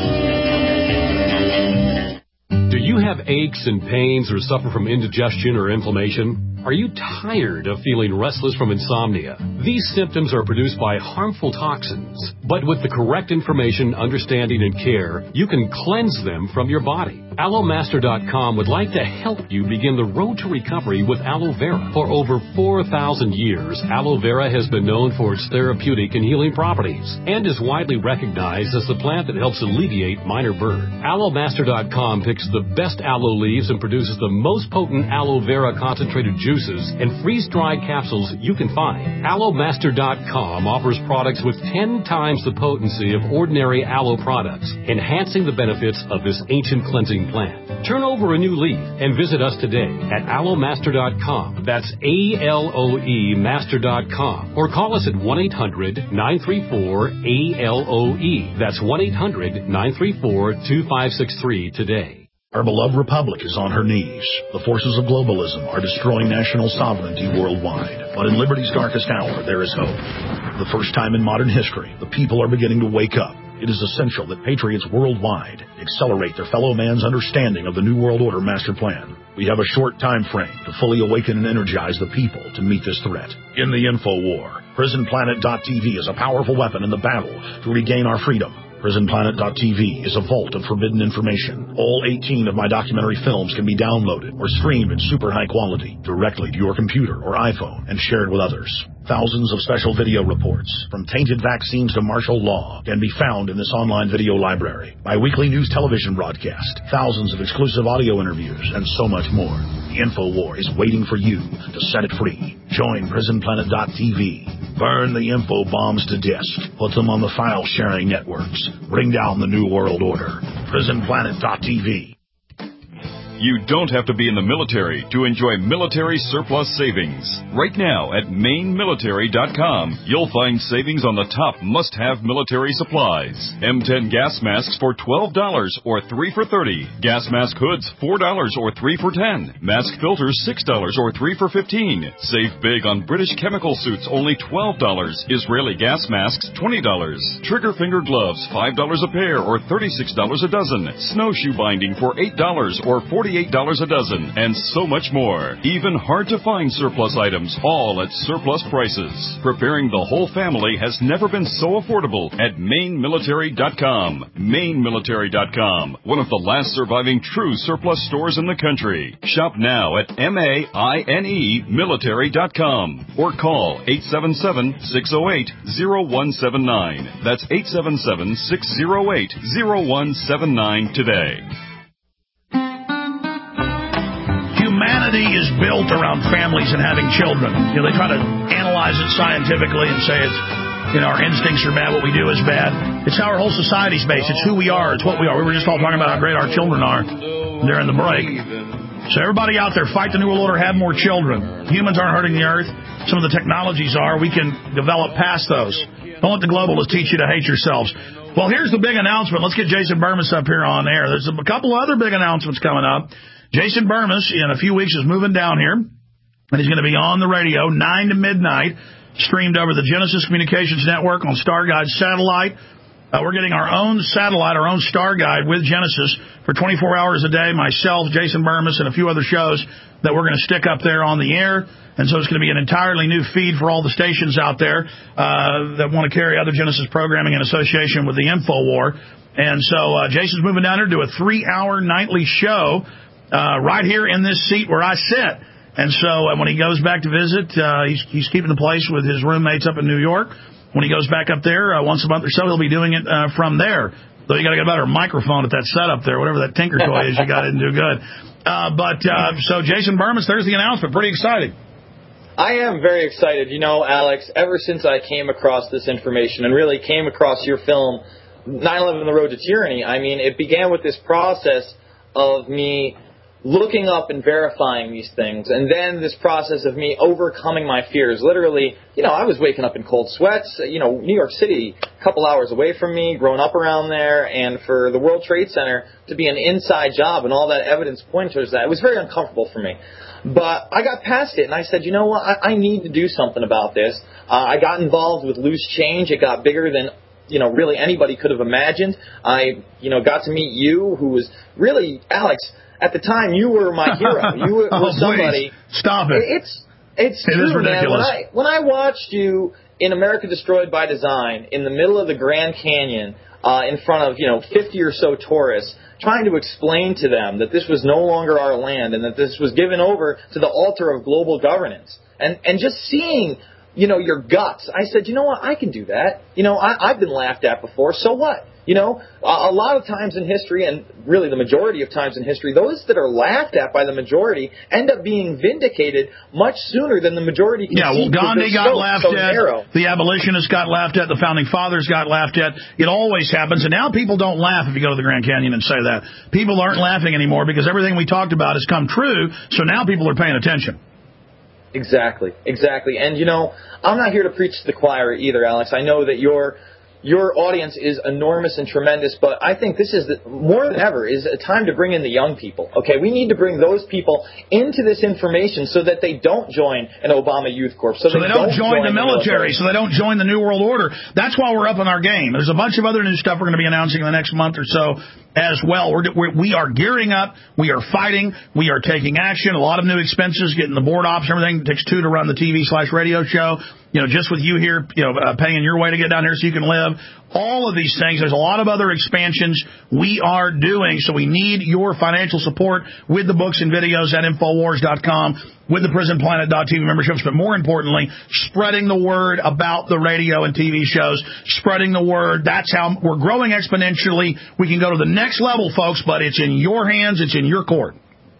Speaker 6: Do you have aches and pains or suffer from indigestion or inflammation? Are you tired of feeling restless from insomnia? These symptoms are produced by harmful toxins, but with the correct information, understanding, and care, you can cleanse them from your body. Aloe Master dot com would like to help you begin the road to recovery with aloe vera. For over four thousand years, aloe vera has been known for its therapeutic and healing properties and is widely recognized as the plant that helps alleviate minor burn. Aloe Master dot com picks the best aloe leaves and produces the most potent aloe vera concentrated juices and freeze-dried capsules you can find. Aloe Master dot com offers products with ten times the potency of ordinary aloe products, enhancing the benefits of this ancient cleansing plant. Turn over a new leaf and visit us today at Aloe Master dot com. That's A L O E Master dot com. Or call us at one eight hundred, nine three four, A L O E. That's one eight hundred, nine three four, two five six three today.
Speaker 15: Our beloved republic is on her knees. The forces of globalism are destroying national sovereignty worldwide. But in liberty's darkest hour, there is hope. For the first time in modern history, the people are beginning to wake up. It is essential that patriots worldwide accelerate their fellow man's understanding of the New World Order master plan. We have a short time frame to fully awaken and energize the people to meet this threat. In the Info War, prison planet dot T V is a powerful weapon in the battle to regain our freedom. prison planet dot T V is a vault of forbidden information. All eighteen of my documentary films can be downloaded or streamed in super high quality directly to your computer or iPhone and shared with others. Thousands of special video reports, from tainted vaccines to martial law, can be found in this online video library. My weekly news television broadcast, thousands of exclusive audio interviews, and so much more. The InfoWar is waiting for you to set it free. Join prison planet dot T V. Burn the info bombs to disk. Put them on the file-sharing networks. Bring down the New World Order. prison planet dot T V.
Speaker 11: You don't have to be in the military to enjoy military surplus savings. Right now at Maine military dot com, you'll find savings on the top must-have military supplies. M ten gas masks for twelve dollars or three for thirty dollars. Gas mask hoods four dollars or three for ten dollars. Mask filters six dollars or three for fifteen dollars. Save big on British chemical suits, only twelve dollars. Israeli gas masks twenty dollars. Trigger finger gloves five dollars a pair or thirty-six dollars a dozen. Snowshoe binding for eight dollars or forty-eight dollars a dozen, and so much more. Even hard-to-find surplus items, all at surplus prices. Preparing the whole family has never been so affordable at Maine military dot com. Maine military dot com, one of the last surviving true surplus stores in the country. Shop now at M A I N E military dot com or call eight seven seven, six oh eight, oh one seven nine. That's eight seven seven, six oh eight, oh one seven nine today.
Speaker 1: Humanity is built around families and having children. You know, they try to analyze it scientifically and say it's, you know, our instincts are bad, what we do is bad. It's how our whole society's based. It's who we are. It's what we are. We were just all talking about how great our children are during the break. So everybody out there, fight the New World Order, have more children. Humans aren't hurting the earth. Some of the technologies are. We can develop past those. Don't let the globalists teach you to hate yourselves. Well, here's the big announcement. Let's get Jason Bermas up here on air. There's a couple other big announcements coming up. Jason Bermas, in a few weeks, is moving down here, and he's going to be on the radio nine to midnight, streamed over the Genesis Communications Network on Star Guide Satellite. Uh, we're getting our own satellite, our own Star Guide with Genesis for twenty-four hours a day, myself, Jason Bermas, and a few other shows that we're going to stick up there on the air. And so it's going to be an entirely new feed for all the stations out there uh, that want to carry other Genesis programming in association with the InfoWar. And so uh, Jason's moving down here to do a three-hour nightly show uh, right here in this seat where I sit. And so uh, when he goes back to visit, uh, he's, he's keeping the place with his roommates up in New York. When he goes back up there uh, once a month or so, he'll be doing it uh, from there. Though you got to get a better microphone at that setup there, whatever that Tinker toy is, you got it and do good. Uh, but uh, so Jason Bermas, there's the announcement. Pretty exciting.
Speaker 5: I am very excited. You know, Alex, ever since I came across this information and really came across your film, nine eleven: The Road to Tyranny, I mean, it began with this process of me looking up and verifying these things, and then this process of me overcoming my fears. Literally, you know, I was waking up in cold sweats. You know, New York City, a couple hours away from me, growing up around there, and for the World Trade Center to be an inside job and all that evidence pointing towards that, it was very uncomfortable for me. But I got past it, and I said, you know what, I, I need to do something about this. Uh, I got involved with Loose Change. It got bigger than, you know, really anybody could have imagined. I, you know, got to meet you, who was really, Alex, at the time, you were my hero. You were,
Speaker 1: oh,
Speaker 5: were somebody.
Speaker 1: Please. Stop it.
Speaker 5: It's it's
Speaker 1: it
Speaker 5: true,
Speaker 1: is ridiculous.
Speaker 5: Man. When I, when I watched you in America Destroyed by Design in the middle of the Grand Canyon uh, in front of, you know, fifty or so tourists, trying to explain to them that this was no longer our land and that this was given over to the altar of global governance, and and just seeing, you know, your guts, I said, you know what, I can do that. You know, I, I've been laughed at before, so what? You know, a lot of times in history, and really the majority of times in history, those that are laughed at by the majority end up being vindicated much sooner than the majority can.
Speaker 1: Yeah, well, Gandhi got laughed
Speaker 5: so
Speaker 1: at,
Speaker 5: narrow.
Speaker 1: The abolitionists got laughed at, the founding fathers got laughed at. It always happens, and now people don't laugh if you go to the Grand Canyon and say that. People aren't laughing anymore because everything we talked about has come true, so now people are paying attention.
Speaker 5: Exactly, exactly. And, you know, I'm not here to preach to the choir either, Alex. I know that you're Your audience is enormous and tremendous, but I think this is, the, more than ever, is a time to bring in the young people. Okay, we need to bring those people into this information so that they don't join an Obama Youth Corps. So,
Speaker 1: so
Speaker 5: they,
Speaker 1: they don't,
Speaker 5: don't
Speaker 1: join,
Speaker 5: join
Speaker 1: the military, the so they don't join the New World Order. That's why we're up on our game. There's a bunch of other new stuff we're going to be announcing in the next month or so as well. We're, we're, we are gearing up. We are fighting. We are taking action. A lot of new expenses, getting the board ops and everything. It takes two to run the T V slash radio show. You know, just with you here, you know, uh, paying your way to get down here so you can live. All of these things. There's a lot of other expansions we are doing, so we need your financial support with the books and videos at Infowars dot com, with the Prison Planet dot T V memberships, but more importantly, spreading the word about the radio and T V shows, spreading the word. That's how we're growing exponentially. We can go to the next level, folks, but it's in your hands. It's in your court.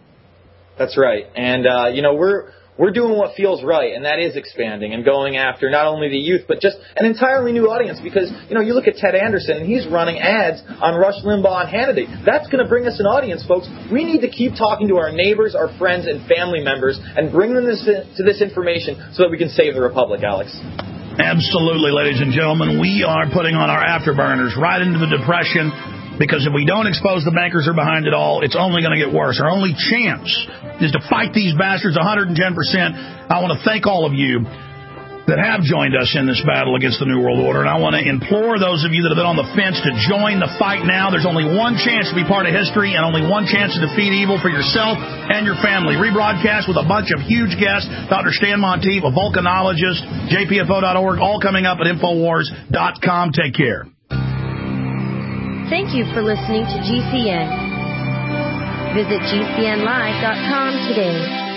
Speaker 5: That's right. And, uh, you know, we're... We're doing what feels right, and that is expanding and going after not only the youth, but just an entirely new audience. Because, you know, you look at Ted Anderson, and he's running ads on Rush Limbaugh and Hannity. That's going to bring us an audience, folks. We need to keep talking to our neighbors, our friends, and family members, and bring them this, to this information so that we can save the Republic, Alex.
Speaker 1: Absolutely, ladies and gentlemen. We are putting on our afterburners right into the Depression. Because if we don't expose the bankers who are behind it all, it's only going to get worse. Our only chance is to fight these bastards one hundred ten percent. I want to thank all of you that have joined us in this battle against the New World Order. And I want to implore those of you that have been on the fence to join the fight now. There's only one chance to be part of history and only one chance to defeat evil for yourself and your family. Rebroadcast with a bunch of huge guests, Doctor Stan Monteith, a volcanologist, J P F O dot org, all coming up at Infowars dot com. Take care.
Speaker 13: Thank you for listening to G C N. Visit G C N live dot com today.